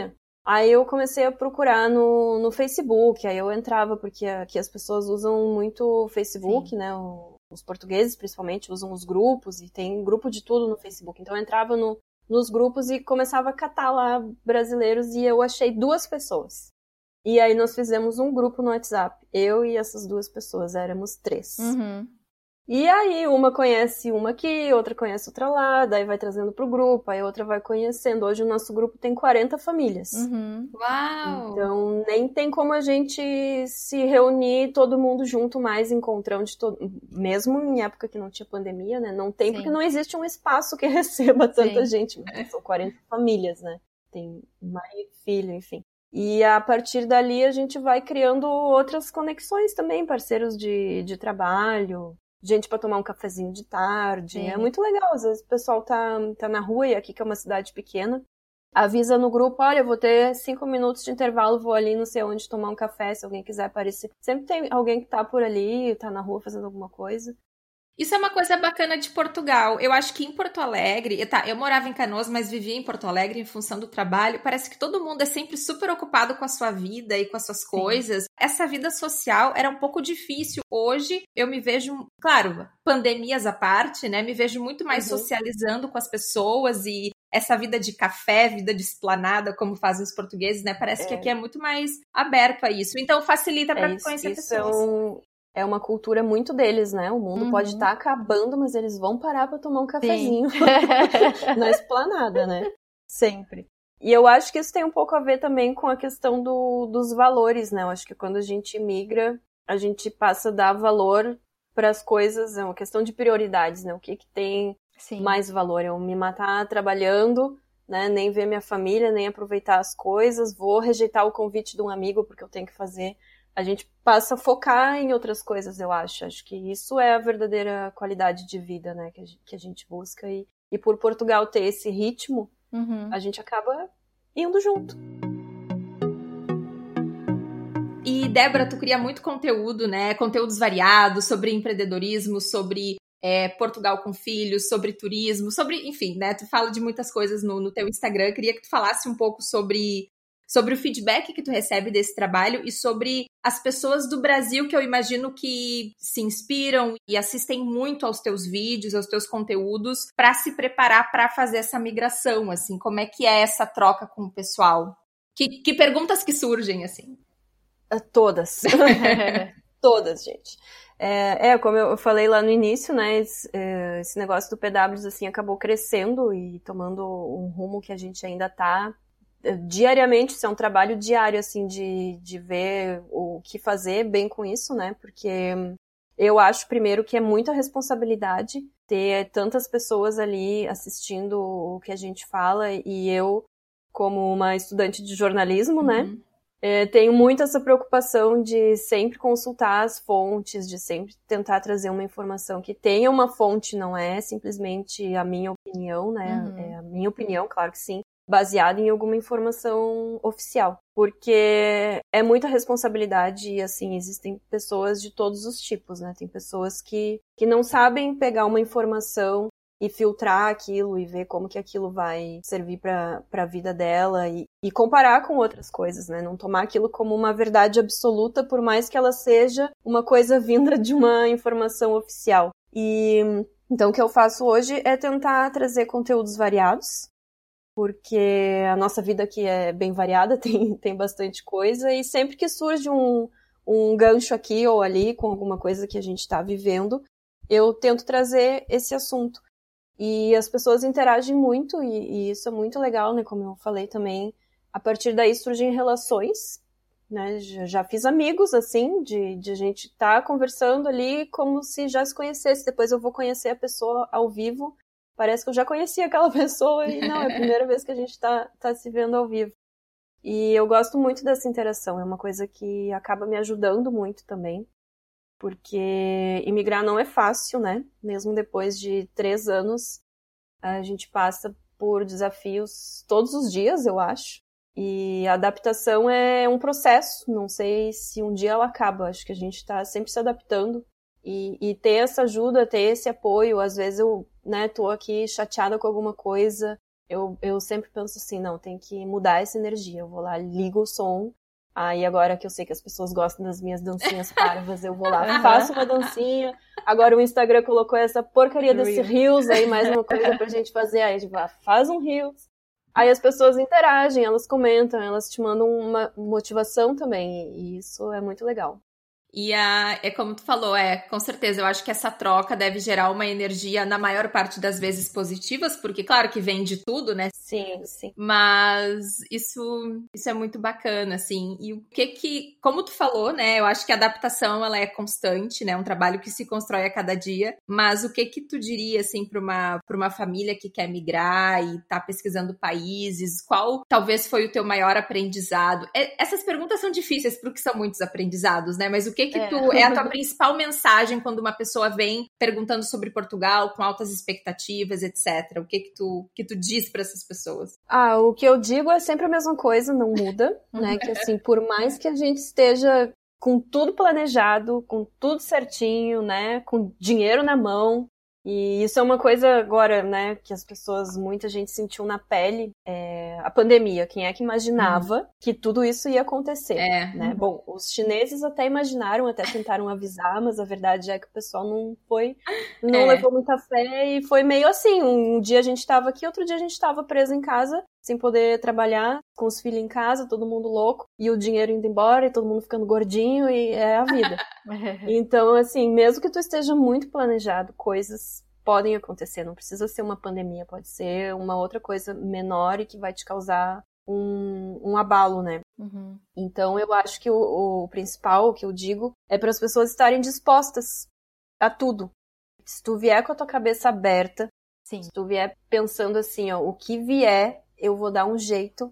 Aí eu comecei a procurar no Facebook, aí eu entrava, porque aqui as pessoas usam muito o Facebook, Sim. né? Os portugueses, principalmente, usam os grupos, e tem grupo de tudo no Facebook. Então eu entrava nos grupos e começava a catar lá brasileiros, e eu achei 2 pessoas. E aí nós fizemos um grupo no WhatsApp. Eu e essas 2 pessoas, éramos 3. Uhum. E aí uma conhece uma aqui, outra conhece outra lá, daí vai trazendo pro grupo, aí outra vai conhecendo. Hoje o nosso grupo tem 40 famílias. Uhum. Uau! Então nem tem como a gente se reunir todo mundo junto mais, encontrão de todo... Mesmo em época que não tinha pandemia, né? Não tem, Sim. porque não existe um espaço que receba tanta Sim. gente. São 40 famílias, né? Tem marido, filho, enfim. E a partir dali a gente vai criando outras conexões também, parceiros de trabalho, gente para tomar um cafezinho de tarde. Sim. É muito legal, às vezes o pessoal tá na rua, e aqui que é uma cidade pequena, avisa no grupo, olha, eu vou ter 5 minutos de intervalo, vou ali não sei onde tomar um café, se alguém quiser aparecer. Sempre tem alguém que tá por ali, tá na rua fazendo alguma coisa. Isso é uma coisa bacana de Portugal. Eu acho que em Porto Alegre... eu morava em Canoas, mas vivia em Porto Alegre em função do trabalho. Parece que todo mundo é sempre super ocupado com a sua vida e com as suas coisas. Sim. Essa vida social era um pouco difícil. Hoje, eu me vejo... Claro, pandemias à parte, né? Me vejo muito mais socializando com as pessoas, e essa vida de café, vida de esplanada, como fazem os portugueses, né? Parece que aqui é muito mais aberto a isso. Então, facilita para conhecer pessoas. É uma cultura muito deles, né? O mundo pode estar acabando, mas eles vão parar para tomar um cafezinho na esplanada, né? Sempre. E eu acho que isso tem um pouco a ver também com a questão dos valores, né? Eu acho que quando a gente migra, a gente passa a dar valor para as coisas, é uma questão de prioridades, né? O que tem Sim. mais valor? Eu me matar trabalhando, né? Nem ver minha família, nem aproveitar as coisas, vou rejeitar o convite de um amigo porque eu tenho que fazer. A gente passa a focar em outras coisas, eu acho. Acho que isso é a verdadeira qualidade de vida, né, que a gente busca. E por Portugal ter esse ritmo, a gente acaba indo junto. E, Débora, tu cria muito conteúdo, né? Conteúdos variados sobre empreendedorismo, sobre Portugal com filhos, sobre turismo, sobre, enfim, né? Tu fala de muitas coisas no teu Instagram. Eu queria que tu falasse um pouco sobre o feedback que tu recebe desse trabalho e sobre as pessoas do Brasil que eu imagino que se inspiram e assistem muito aos teus vídeos, aos teus conteúdos, para se preparar para fazer essa migração, assim, como é que é essa troca com o pessoal? Que perguntas que surgem, assim? Todas. Todas, gente. Como eu falei lá no início, né, esse negócio do PWs, assim, acabou crescendo e tomando um rumo que a gente ainda tá diariamente. Isso é um trabalho diário, assim, de ver o que fazer bem com isso, né, porque eu acho, primeiro, que é muita responsabilidade ter tantas pessoas ali assistindo o que a gente fala, e eu, como uma estudante de jornalismo, né, tenho muito essa preocupação de sempre consultar as fontes, de sempre tentar trazer uma informação que tenha uma fonte, não é simplesmente a minha opinião, né, é a minha opinião, claro que sim, baseada em alguma informação oficial, porque é muita responsabilidade e, assim, existem pessoas de todos os tipos, né, tem pessoas que não sabem pegar uma informação e filtrar aquilo e ver como que aquilo vai servir para a vida dela e comparar com outras coisas, né, não tomar aquilo como uma verdade absoluta, por mais que ela seja uma coisa vinda de uma informação oficial. E então o que eu faço hoje é tentar trazer conteúdos variados, porque a nossa vida aqui é bem variada, tem bastante coisa, e sempre que surge um gancho aqui ou ali com alguma coisa que a gente está vivendo, eu tento trazer esse assunto. E as pessoas interagem muito, e isso é muito legal, né, como eu falei também, a partir daí surgem relações, né, já fiz amigos, assim, de a gente estar conversando ali como se já se conhecesse, depois eu vou conhecer a pessoa ao vivo, parece que eu já conhecia aquela pessoa e não, é a primeira vez que a gente tá se vendo ao vivo. E eu gosto muito dessa interação, é uma coisa que acaba me ajudando muito também, porque imigrar não é fácil, né? Mesmo depois de 3 anos, a gente passa por desafios todos os dias, eu acho. E a adaptação é um processo, não sei se um dia ela acaba, acho que a gente tá sempre se adaptando. E ter essa ajuda, ter esse apoio, às vezes eu, né, tô aqui chateada com alguma coisa, Eu sempre penso assim, não, tem que mudar essa energia. Eu vou lá, ligo o som. Aí agora que eu sei que as pessoas gostam das minhas dancinhas parvas, eu vou lá, faço uma dancinha. Agora o Instagram colocou essa porcaria desse Reels aí, mais uma coisa pra gente fazer. Aí a gente vai, faz um Reels. Aí as pessoas interagem, elas comentam, elas te mandam uma motivação também. E isso é muito legal. E é como tu falou, com certeza, eu acho que essa troca deve gerar uma energia, na maior parte das vezes, positivas, porque claro que vem de tudo, né? Sim, sim. Mas isso é muito bacana, assim. E o que, como tu falou, né, eu acho que a adaptação, ela é constante, né, um trabalho que se constrói a cada dia, mas o que tu diria, assim, pra uma família que quer migrar e tá pesquisando países, qual talvez foi o teu maior aprendizado? Essas perguntas são difíceis, porque são muitos aprendizados, né, mas o que é a tua principal mensagem quando uma pessoa vem perguntando sobre Portugal, com altas expectativas, etc? O que tu diz para essas pessoas? O que eu digo é sempre a mesma coisa, não muda, né? Que assim, por mais que a gente esteja com tudo planejado, com tudo certinho, né? Com dinheiro na mão, e isso é uma coisa agora, né? Que as pessoas, muita gente sentiu na pele, a pandemia. Quem é que imaginava que tudo isso ia acontecer, né? Bom, os chineses até imaginaram, até tentaram avisar, mas a verdade é que o pessoal não levou muita fé e foi meio assim. Um dia a gente tava aqui, outro dia a gente tava preso em casa, sem poder trabalhar, com os filhos em casa, todo mundo louco, e o dinheiro indo embora, e todo mundo ficando gordinho, e é a vida. Então, assim, mesmo que tu esteja muito planejado, coisas podem acontecer, não precisa ser uma pandemia, pode ser uma outra coisa menor e que vai te causar um abalo, né? Então, eu acho que o principal, o que eu digo, é para as pessoas estarem dispostas a tudo. Se tu vier com a tua cabeça aberta, se tu vier pensando assim, o que vier, eu vou dar um jeito.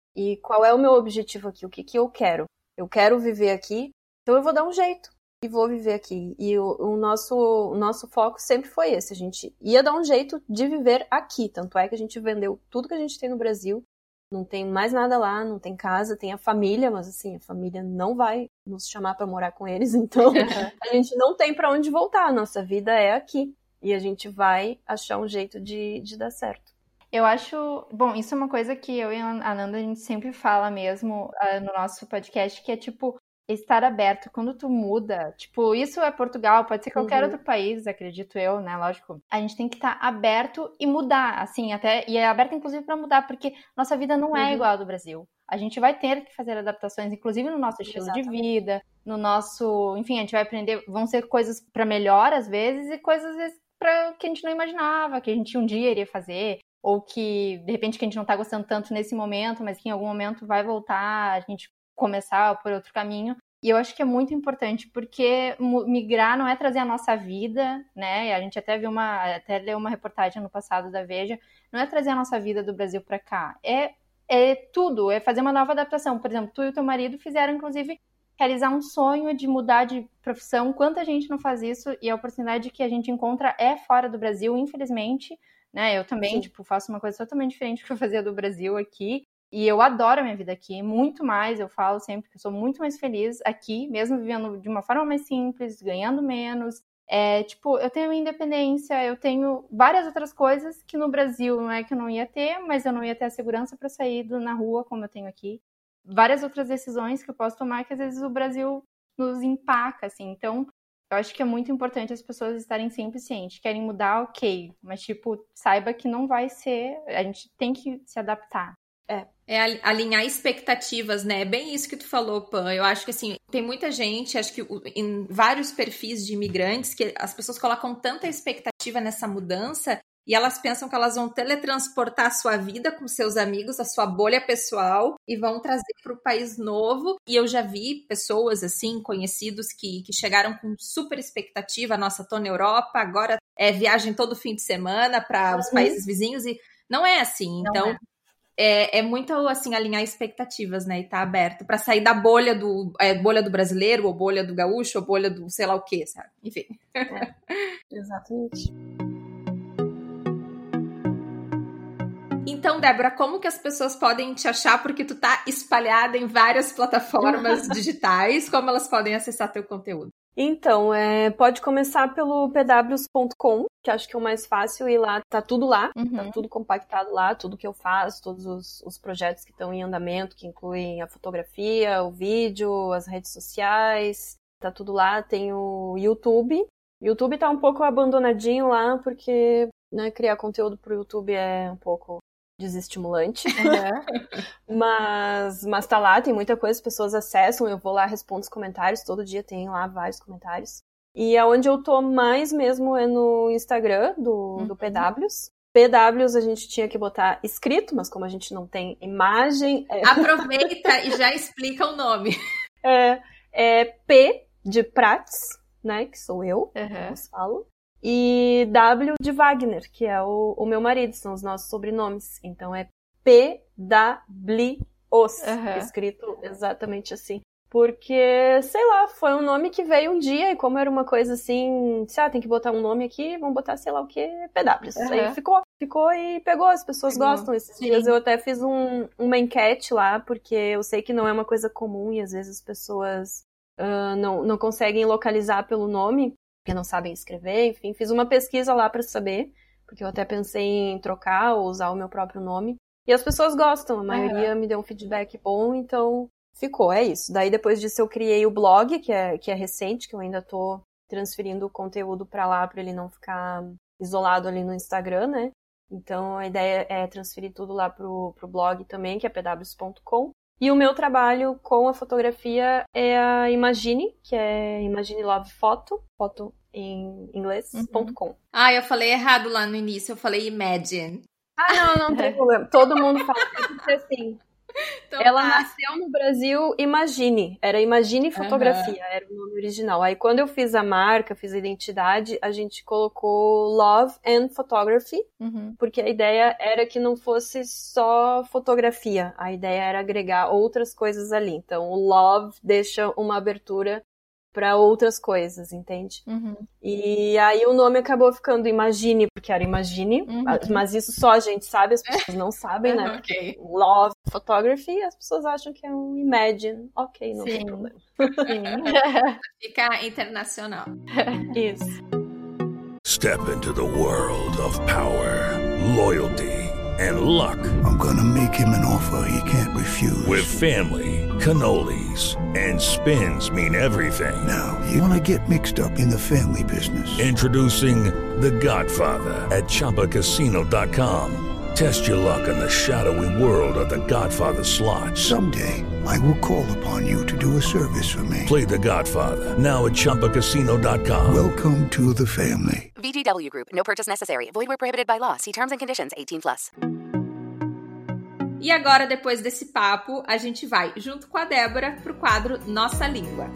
E qual é o meu objetivo aqui? O que eu quero? Eu quero viver aqui, então eu vou dar um jeito e vou viver aqui. E o nosso foco sempre foi esse. A gente ia dar um jeito de viver aqui. Tanto é que a gente vendeu tudo que a gente tem no Brasil. Não tem mais nada lá, não tem casa, tem a família, mas assim, a família não vai nos chamar para morar com eles. Então, a gente não tem para onde voltar. A nossa vida é aqui. E a gente vai achar um jeito de dar certo. Eu acho... Bom, isso é uma coisa que eu e a Nanda, a gente sempre fala mesmo no nosso podcast, que é, tipo, estar aberto. Quando tu muda, tipo, isso é Portugal, pode ser qualquer outro país, acredito eu, né? Lógico. A gente tem que estar aberto e mudar, assim, e é aberto, inclusive, para mudar, porque nossa vida não é igual a do Brasil. A gente vai ter que fazer adaptações, inclusive no nosso estilo de vida, no nosso... Enfim, a gente vai aprender... Vão ser coisas para melhor, às vezes, e coisas, às vezes, que a gente não imaginava, que a gente um dia iria fazer, ou que, de repente, que a gente não tá gostando tanto nesse momento, mas que em algum momento vai voltar, a gente começar por outro caminho. E eu acho que é muito importante, porque migrar não é trazer a nossa vida, né? A gente até leu uma reportagem no passado da Veja, não é trazer a nossa vida do Brasil para cá, é tudo, é fazer uma nova adaptação. Por exemplo, tu e o teu marido fizeram, inclusive, realizar um sonho de mudar de profissão. Quanta gente não faz isso, e a oportunidade que a gente encontra é fora do Brasil, infelizmente, né? Eu também, faço uma coisa totalmente diferente do que eu fazia do Brasil aqui, e eu adoro a minha vida aqui, muito mais, eu falo sempre que eu sou muito mais feliz aqui, mesmo vivendo de uma forma mais simples, ganhando menos. Eu tenho independência, eu tenho várias outras coisas que no Brasil não é que eu não ia ter, mas eu não ia ter a segurança para sair na rua como eu tenho aqui. Várias outras decisões que eu posso tomar que às vezes o Brasil nos empaca, assim. Então, eu acho que é muito importante as pessoas estarem sempre cientes. Querem mudar, ok, mas, saiba que não vai ser... A gente tem que se adaptar. Alinhar expectativas, né? É bem isso que tu falou, Pan. Eu acho que, assim, tem muita gente, acho que em vários perfis de imigrantes, que as pessoas colocam tanta expectativa nessa mudança e elas pensam que elas vão teletransportar a sua vida com seus amigos, a sua bolha pessoal, e vão trazer para o país novo. E eu já vi pessoas, assim, conhecidos que chegaram com super expectativa. Nossa, tô na Europa, agora viagem todo fim de semana para os países vizinhos. E não é assim. Não então... É muito, assim, alinhar expectativas, né? E tá aberto pra sair da bolha do brasileiro, ou bolha do gaúcho, ou bolha do sei lá o quê, sabe? Enfim. Exatamente. Então, Débora, como que as pessoas podem te achar? Porque tu tá espalhada em várias plataformas digitais. Como elas podem acessar teu conteúdo? Então, pode começar pelo pws.com, que acho que é o mais fácil, e lá tá tudo lá, tá tudo compactado lá, tudo que eu faço, todos os projetos que estão em andamento, que incluem a fotografia, o vídeo, as redes sociais, tá tudo lá. Tem o YouTube. O YouTube tá um pouco abandonadinho lá, porque, né, criar conteúdo pro YouTube é um pouco desestimulante. Mas tá lá, tem muita coisa, as pessoas acessam, eu vou lá, respondo os comentários, todo dia tem lá vários comentários. E aonde eu tô mais mesmo é no Instagram do PWs. PWs a gente tinha que botar escrito, mas como a gente não tem imagem... Aproveita e já explica o nome. É P de Prats, né, que sou eu, como se fala. E W de Wagner, que é o meu marido, são os nossos sobrenomes. Então é PWOS, escrito exatamente assim. Porque, sei lá, foi um nome que veio um dia, e como era uma coisa assim, tem que botar um nome aqui, vamos botar, sei lá o que, PWs. Aí ficou e pegou, as pessoas gostam. Esses dias eu até fiz uma enquete lá, porque eu sei que não é uma coisa comum, e às vezes as pessoas não conseguem localizar pelo nome, porque não sabem escrever, enfim, fiz uma pesquisa lá pra saber, porque eu até pensei em trocar ou usar o meu próprio nome, e as pessoas gostam, a maioria me deu um feedback bom, então ficou, é isso. Daí depois disso eu criei o blog, que é recente, que eu ainda tô transferindo o conteúdo pra lá, pra ele não ficar isolado ali no Instagram, né, então a ideia é transferir tudo lá pro blog também, que é pws.com. E o meu trabalho com a fotografia é a Imagine, que é Imagine Love Photo, foto em inglês, .com. Eu falei errado lá no início, eu falei Imagine. Não tem problema. Todo mundo fala que é assim. Então, ela nasceu no Brasil Imagine, era Imagine Fotografia, era o nome original. Aí quando eu fiz a marca, fiz a identidade, a gente colocou Love and Photography, porque a ideia era que não fosse só fotografia, a ideia era agregar outras coisas ali. Então o Love deixa uma abertura para outras coisas, entende? E aí o nome acabou ficando Imagine, porque era Imagine, mas isso só a gente sabe, as pessoas não sabem, né? Porque Love Photography, as pessoas acham que é um Imagine. Ok, não tem problema. Fica internacional. Isso. Step into the world of power, loyalty, and luck. I'm gonna make him an offer he can't refuse. With family, cannolis, and spins mean everything. Now, you wanna get mixed up in the family business. Introducing The Godfather at ChumbaCasino.com. Test your luck in the shadowy world of The Godfather slot. Someday, I will call upon you to do a service for me. Play The Godfather, now at ChumbaCasino.com. Welcome to the family. VGW Group. No purchase necessary. Void where prohibited by law. See terms and conditions. 18+. E agora, depois desse papo, a gente vai, junto com a Débora, pro quadro Nossa Língua.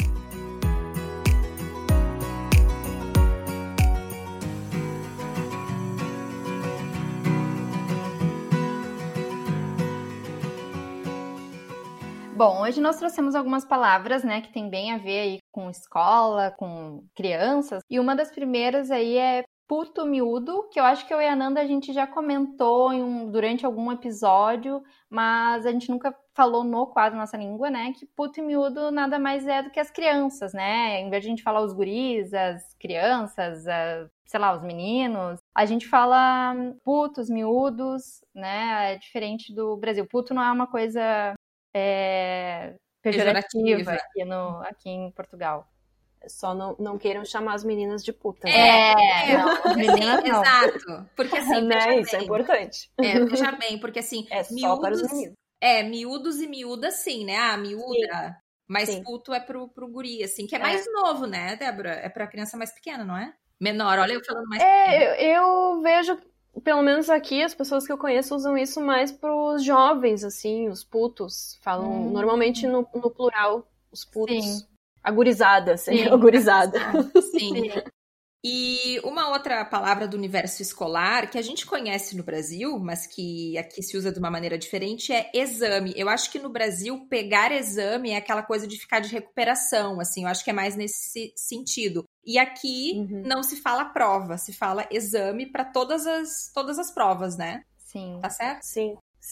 Bom, hoje nós trouxemos algumas palavras, né, que tem bem a ver aí com escola, com crianças. E uma das primeiras aí é puto miúdo, que eu acho que eu e a Nanda a gente já comentou durante algum episódio, mas a gente nunca falou no quadro Nossa Língua, né, que puto e miúdo nada mais é do que as crianças, né? Em vez de a gente falar os guris, as crianças, sei lá, os meninos, a gente fala putos, miúdos, né? É diferente do Brasil. Puto não é uma coisa pejorativa aqui em Portugal. Só não queiram chamar as meninas de puta. Não, meninas não. Exato. Porque assim, isso é importante. Veja bem, porque assim, só para os meninos. Miúdos e miúdas sim, né? Miúda. Sim. Mas sim. Puto é pro guri, assim, que é mais novo, né, Débora? É pra criança mais pequena, não é? Menor, olha eu falando mais pequena. Eu vejo, pelo menos aqui, as pessoas que eu conheço usam isso mais pros jovens, assim, os putos. Falam normalmente no plural, os putos. Sim. A gurizada, seria a gurizada. Sim. E uma outra palavra do universo escolar que a gente conhece no Brasil, mas que aqui se usa de uma maneira diferente, é exame. Eu acho que no Brasil, pegar exame é aquela coisa de ficar de recuperação, assim, eu acho que é mais nesse sentido. E aqui não se fala prova, se fala exame para todas as provas, né? Sim. Tá certo? Sim.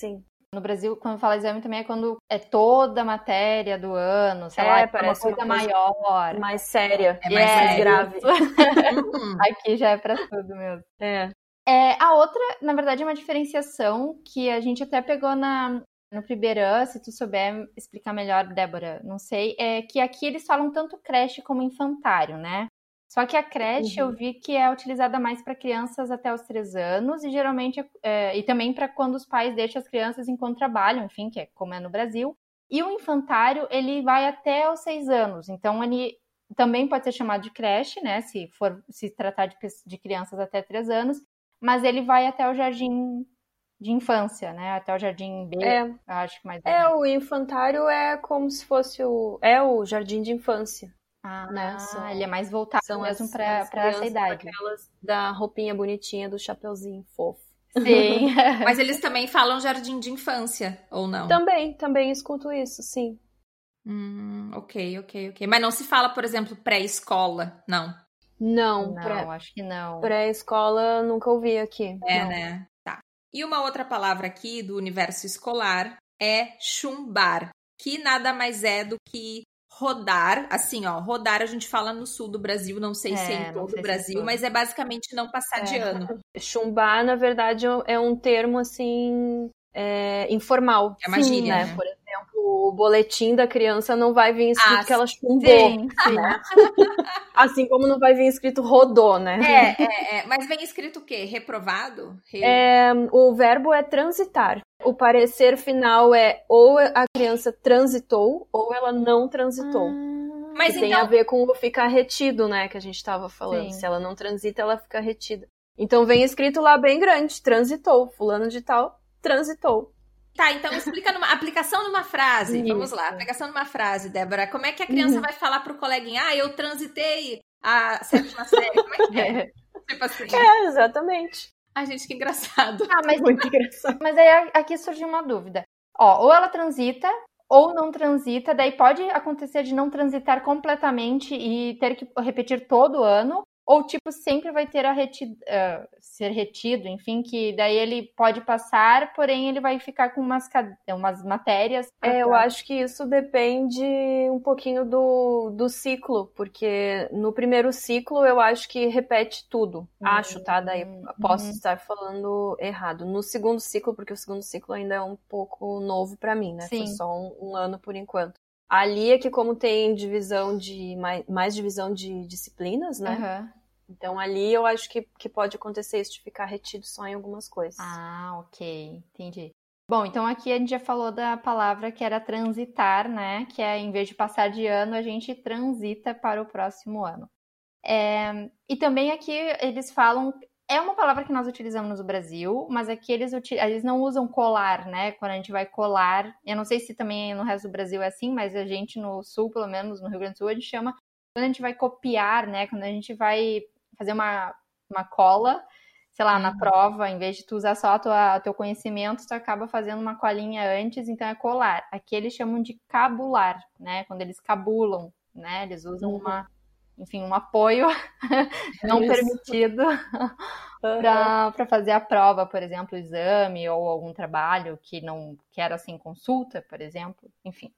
No Brasil, quando fala exame também é quando é toda a matéria do ano, sei lá, parece uma coisa maior. Mais séria. É mais grave. Aqui já é pra tudo mesmo. A outra, na verdade, é uma diferenciação que a gente até pegou no Priberan, se tu souber explicar melhor, Débora, não sei, é que aqui eles falam tanto creche como infantário, né? Só que a creche eu vi que é utilizada mais para crianças até os 3 anos e geralmente e também para quando os pais deixam as crianças enquanto trabalham, enfim, que é como é no Brasil. E o infantário, ele vai até os 6 anos, então ele também pode ser chamado de creche, né, se tratar de crianças até 3 anos, mas ele vai até o jardim de infância, né, até o jardim B, eu acho que mais. O infantário é como se fosse o jardim de infância. Né? Ele é mais voltado mesmo para essa idade. Aquelas da roupinha bonitinha, do chapeuzinho fofo. Sim. Mas eles também falam jardim de infância, ou não? Também escuto isso, sim. Ok. Mas não se fala, por exemplo, pré-escola, não? Não, acho que não. Pré-escola nunca ouvi aqui. Né? Tá. E uma outra palavra aqui do universo escolar é chumbar, que nada mais é do que rodar, assim, rodar a gente fala no sul do Brasil, não sei se é em todo o Brasil, mas é basicamente não passar de ano. Chumbar, na verdade, é um termo, assim, informal. É uma gíria, né? Por exemplo, o boletim da criança não vai vir escrito que ela chumbou. Sim. Né? Assim como não vai vir escrito rodou, né? Mas vem escrito o quê? Reprovado? O verbo é transitar. O parecer final é ou a criança transitou ou ela não transitou. Mas tem a ver com o ficar retido, né? Que a gente estava falando. Sim. Se ela não transita, ela fica retida. Então vem escrito lá bem grande, transitou. Fulano de tal, transitou. Tá, então explica aplicação numa frase. Vamos lá, aplicação numa frase, Débora. Como é que a criança vai falar pro coleguinha? Eu transitei a 7ª série. Como é que é? Tipo assim. Exatamente. Ai, gente, que engraçado. Mas muito engraçado. Mas aí aqui surgiu uma dúvida. Ou ela transita, ou não transita, daí pode acontecer de não transitar completamente e ter que repetir todo ano, ou tipo, sempre vai ter ser retido, enfim, que daí ele pode passar, porém ele vai ficar com umas matérias. Eu acho que isso depende um pouquinho do ciclo, porque no primeiro ciclo eu acho que repete tudo. Acho, tá? Daí posso estar falando errado. No segundo ciclo, porque o segundo ciclo ainda é um pouco novo pra mim, né? Sim. Foi só um ano por enquanto. Ali é que como tem divisão de mais divisão de disciplinas, né? Então ali eu acho que pode acontecer isso de ficar retido só em algumas coisas. Ok, entendi. Bom, então aqui a gente já falou da palavra que era transitar, né? Que é em vez de passar de ano, a gente transita para o próximo ano. E também aqui eles falam, é uma palavra que nós utilizamos no Brasil, mas aqui eles não usam colar, né? Quando a gente vai colar, eu não sei se também no resto do Brasil é assim, mas a gente no sul, pelo menos no Rio Grande do Sul, a gente chama, quando a gente vai copiar, né? Quando a gente vai fazer uma cola, sei lá, na prova, em vez de tu usar só o teu conhecimento, tu acaba fazendo uma colinha antes, então é colar. Aqui eles chamam de cabular, né? Quando eles cabulam, né? Eles usam um apoio não permitido para fazer a prova, por exemplo, exame ou algum trabalho que não quer, assim, consulta, por exemplo, enfim.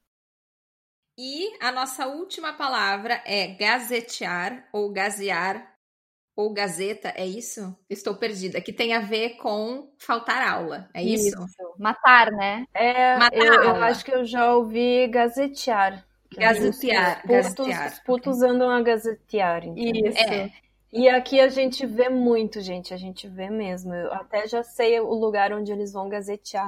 E a nossa última palavra é gazetear ou gazear ou gazeta, é isso? Estou perdida. Que tem a ver com faltar aula, é isso? Matar, né? Matar eu acho que eu já ouvi gazetear. Gazetear. Os putos andam a gazetear. Entendeu? Isso. E aqui a gente vê muito, gente. A gente vê mesmo. Eu até já sei o lugar onde eles vão gazetear.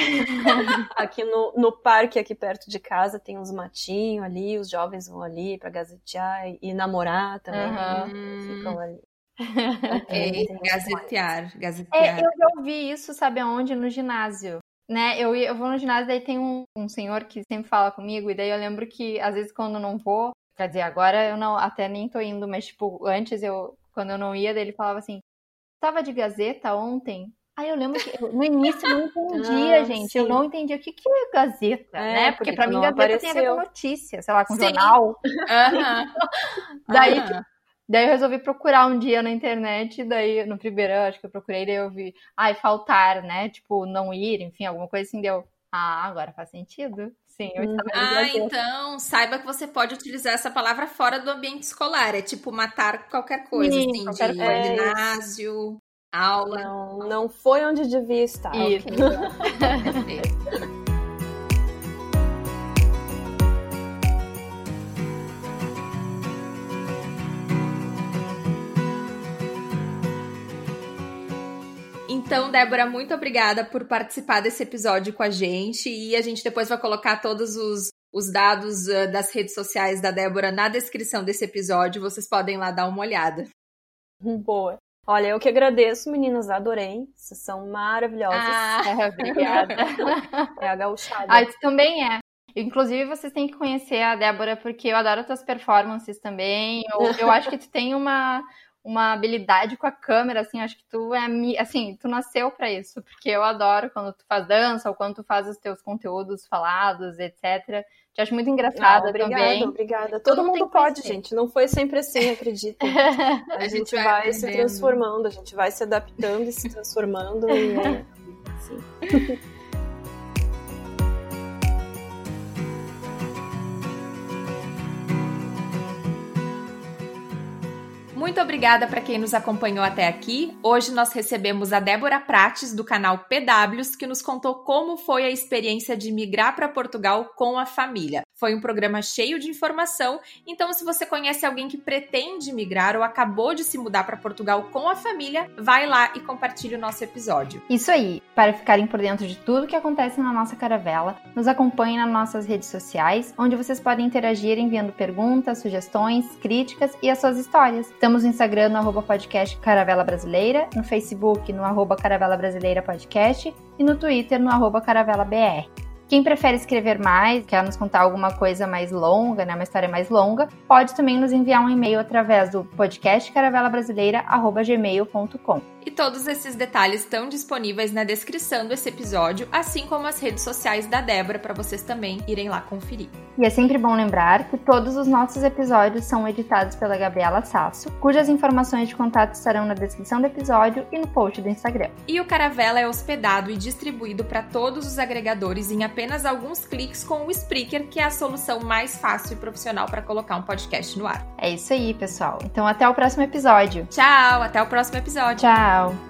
Aqui no parque, aqui perto de casa, tem uns matinhos ali. Os jovens vão ali pra gazetear e namorar também. Ficam ali. Gazetear. Eu já ouvi isso, sabe aonde? No ginásio. Né? Eu vou no ginásio, daí tem um senhor que sempre fala comigo, e daí eu lembro que, às vezes, quando eu não vou, quer dizer, agora eu não, até nem tô indo, mas, tipo, antes, quando eu não ia, daí ele falava assim, tava de gazeta ontem? Aí eu lembro que, no início, eu não entendia, gente, eu não entendia o que é gazeta, né? Porque pra mim, gazeta tem a ver com notícia, sei lá, com jornal. Daí eu resolvi procurar um dia na internet, daí no primeiro, acho que eu procurei, daí eu vi, faltar, né? Tipo, não ir, enfim, alguma coisa assim, deu. Agora faz sentido. Sim, eu estava então, saiba que você pode utilizar essa palavra fora do ambiente escolar. É tipo matar qualquer coisa, Sim, assim, qualquer de ginásio, aula. Não foi onde devia estar. Isso. Perfeito. Então, Débora, muito obrigada por participar desse episódio com a gente, e a gente depois vai colocar todos os dados das redes sociais da Débora na descrição desse episódio, vocês podem lá dar uma olhada. Boa. Olha, eu que agradeço, meninas, adorei, vocês são maravilhosas. Obrigada. É a gauchada. Tu também é. Inclusive, vocês têm que conhecer a Débora, porque eu adoro tuas performances também, eu acho que tu tem uma habilidade com a câmera, assim, acho que tu tu nasceu pra isso, porque eu adoro quando tu faz dança ou quando tu faz os teus conteúdos falados, etc. Te acho muito engraçada também. Obrigada. Todo mundo pode, gente, não foi sempre assim, acredita. A gente vai se transformando, a gente vai se adaptando e se transformando, e é assim. Muito obrigada para quem nos acompanhou até aqui. Hoje nós recebemos a Débora Prates, do canal PWs, que nos contou como foi a experiência de migrar para Portugal com a família. Foi um programa cheio de informação, então se você conhece alguém que pretende migrar ou acabou de se mudar para Portugal com a família, vai lá e compartilhe o nosso episódio. Isso aí! Para ficarem por dentro de tudo que acontece na nossa caravela, nos acompanhem nas nossas redes sociais, onde vocês podem interagir enviando perguntas, sugestões, críticas e as suas histórias. Estamos no Instagram, no @podcast Caravela Brasileira, no Facebook, no @Caravela Brasileira Podcast e no Twitter, no @CaravelaBR. Quem prefere escrever mais, quer nos contar alguma coisa mais longa, né, uma história mais longa, pode também nos enviar um e-mail através do podcastcaravelabrasileira@gmail.com. E todos esses detalhes estão disponíveis na descrição desse episódio, assim como as redes sociais da Débora, para vocês também irem lá conferir. E é sempre bom lembrar que todos os nossos episódios são editados pela Gabriela Sasso, cujas informações de contato estarão na descrição do episódio e no post do Instagram. E o Caravela é hospedado e distribuído para todos os agregadores em apenas alguns cliques com o Spreaker, que é a solução mais fácil e profissional para colocar um podcast no ar. É isso aí, pessoal. Então até o próximo episódio. Tchau, até o próximo episódio. Tchau.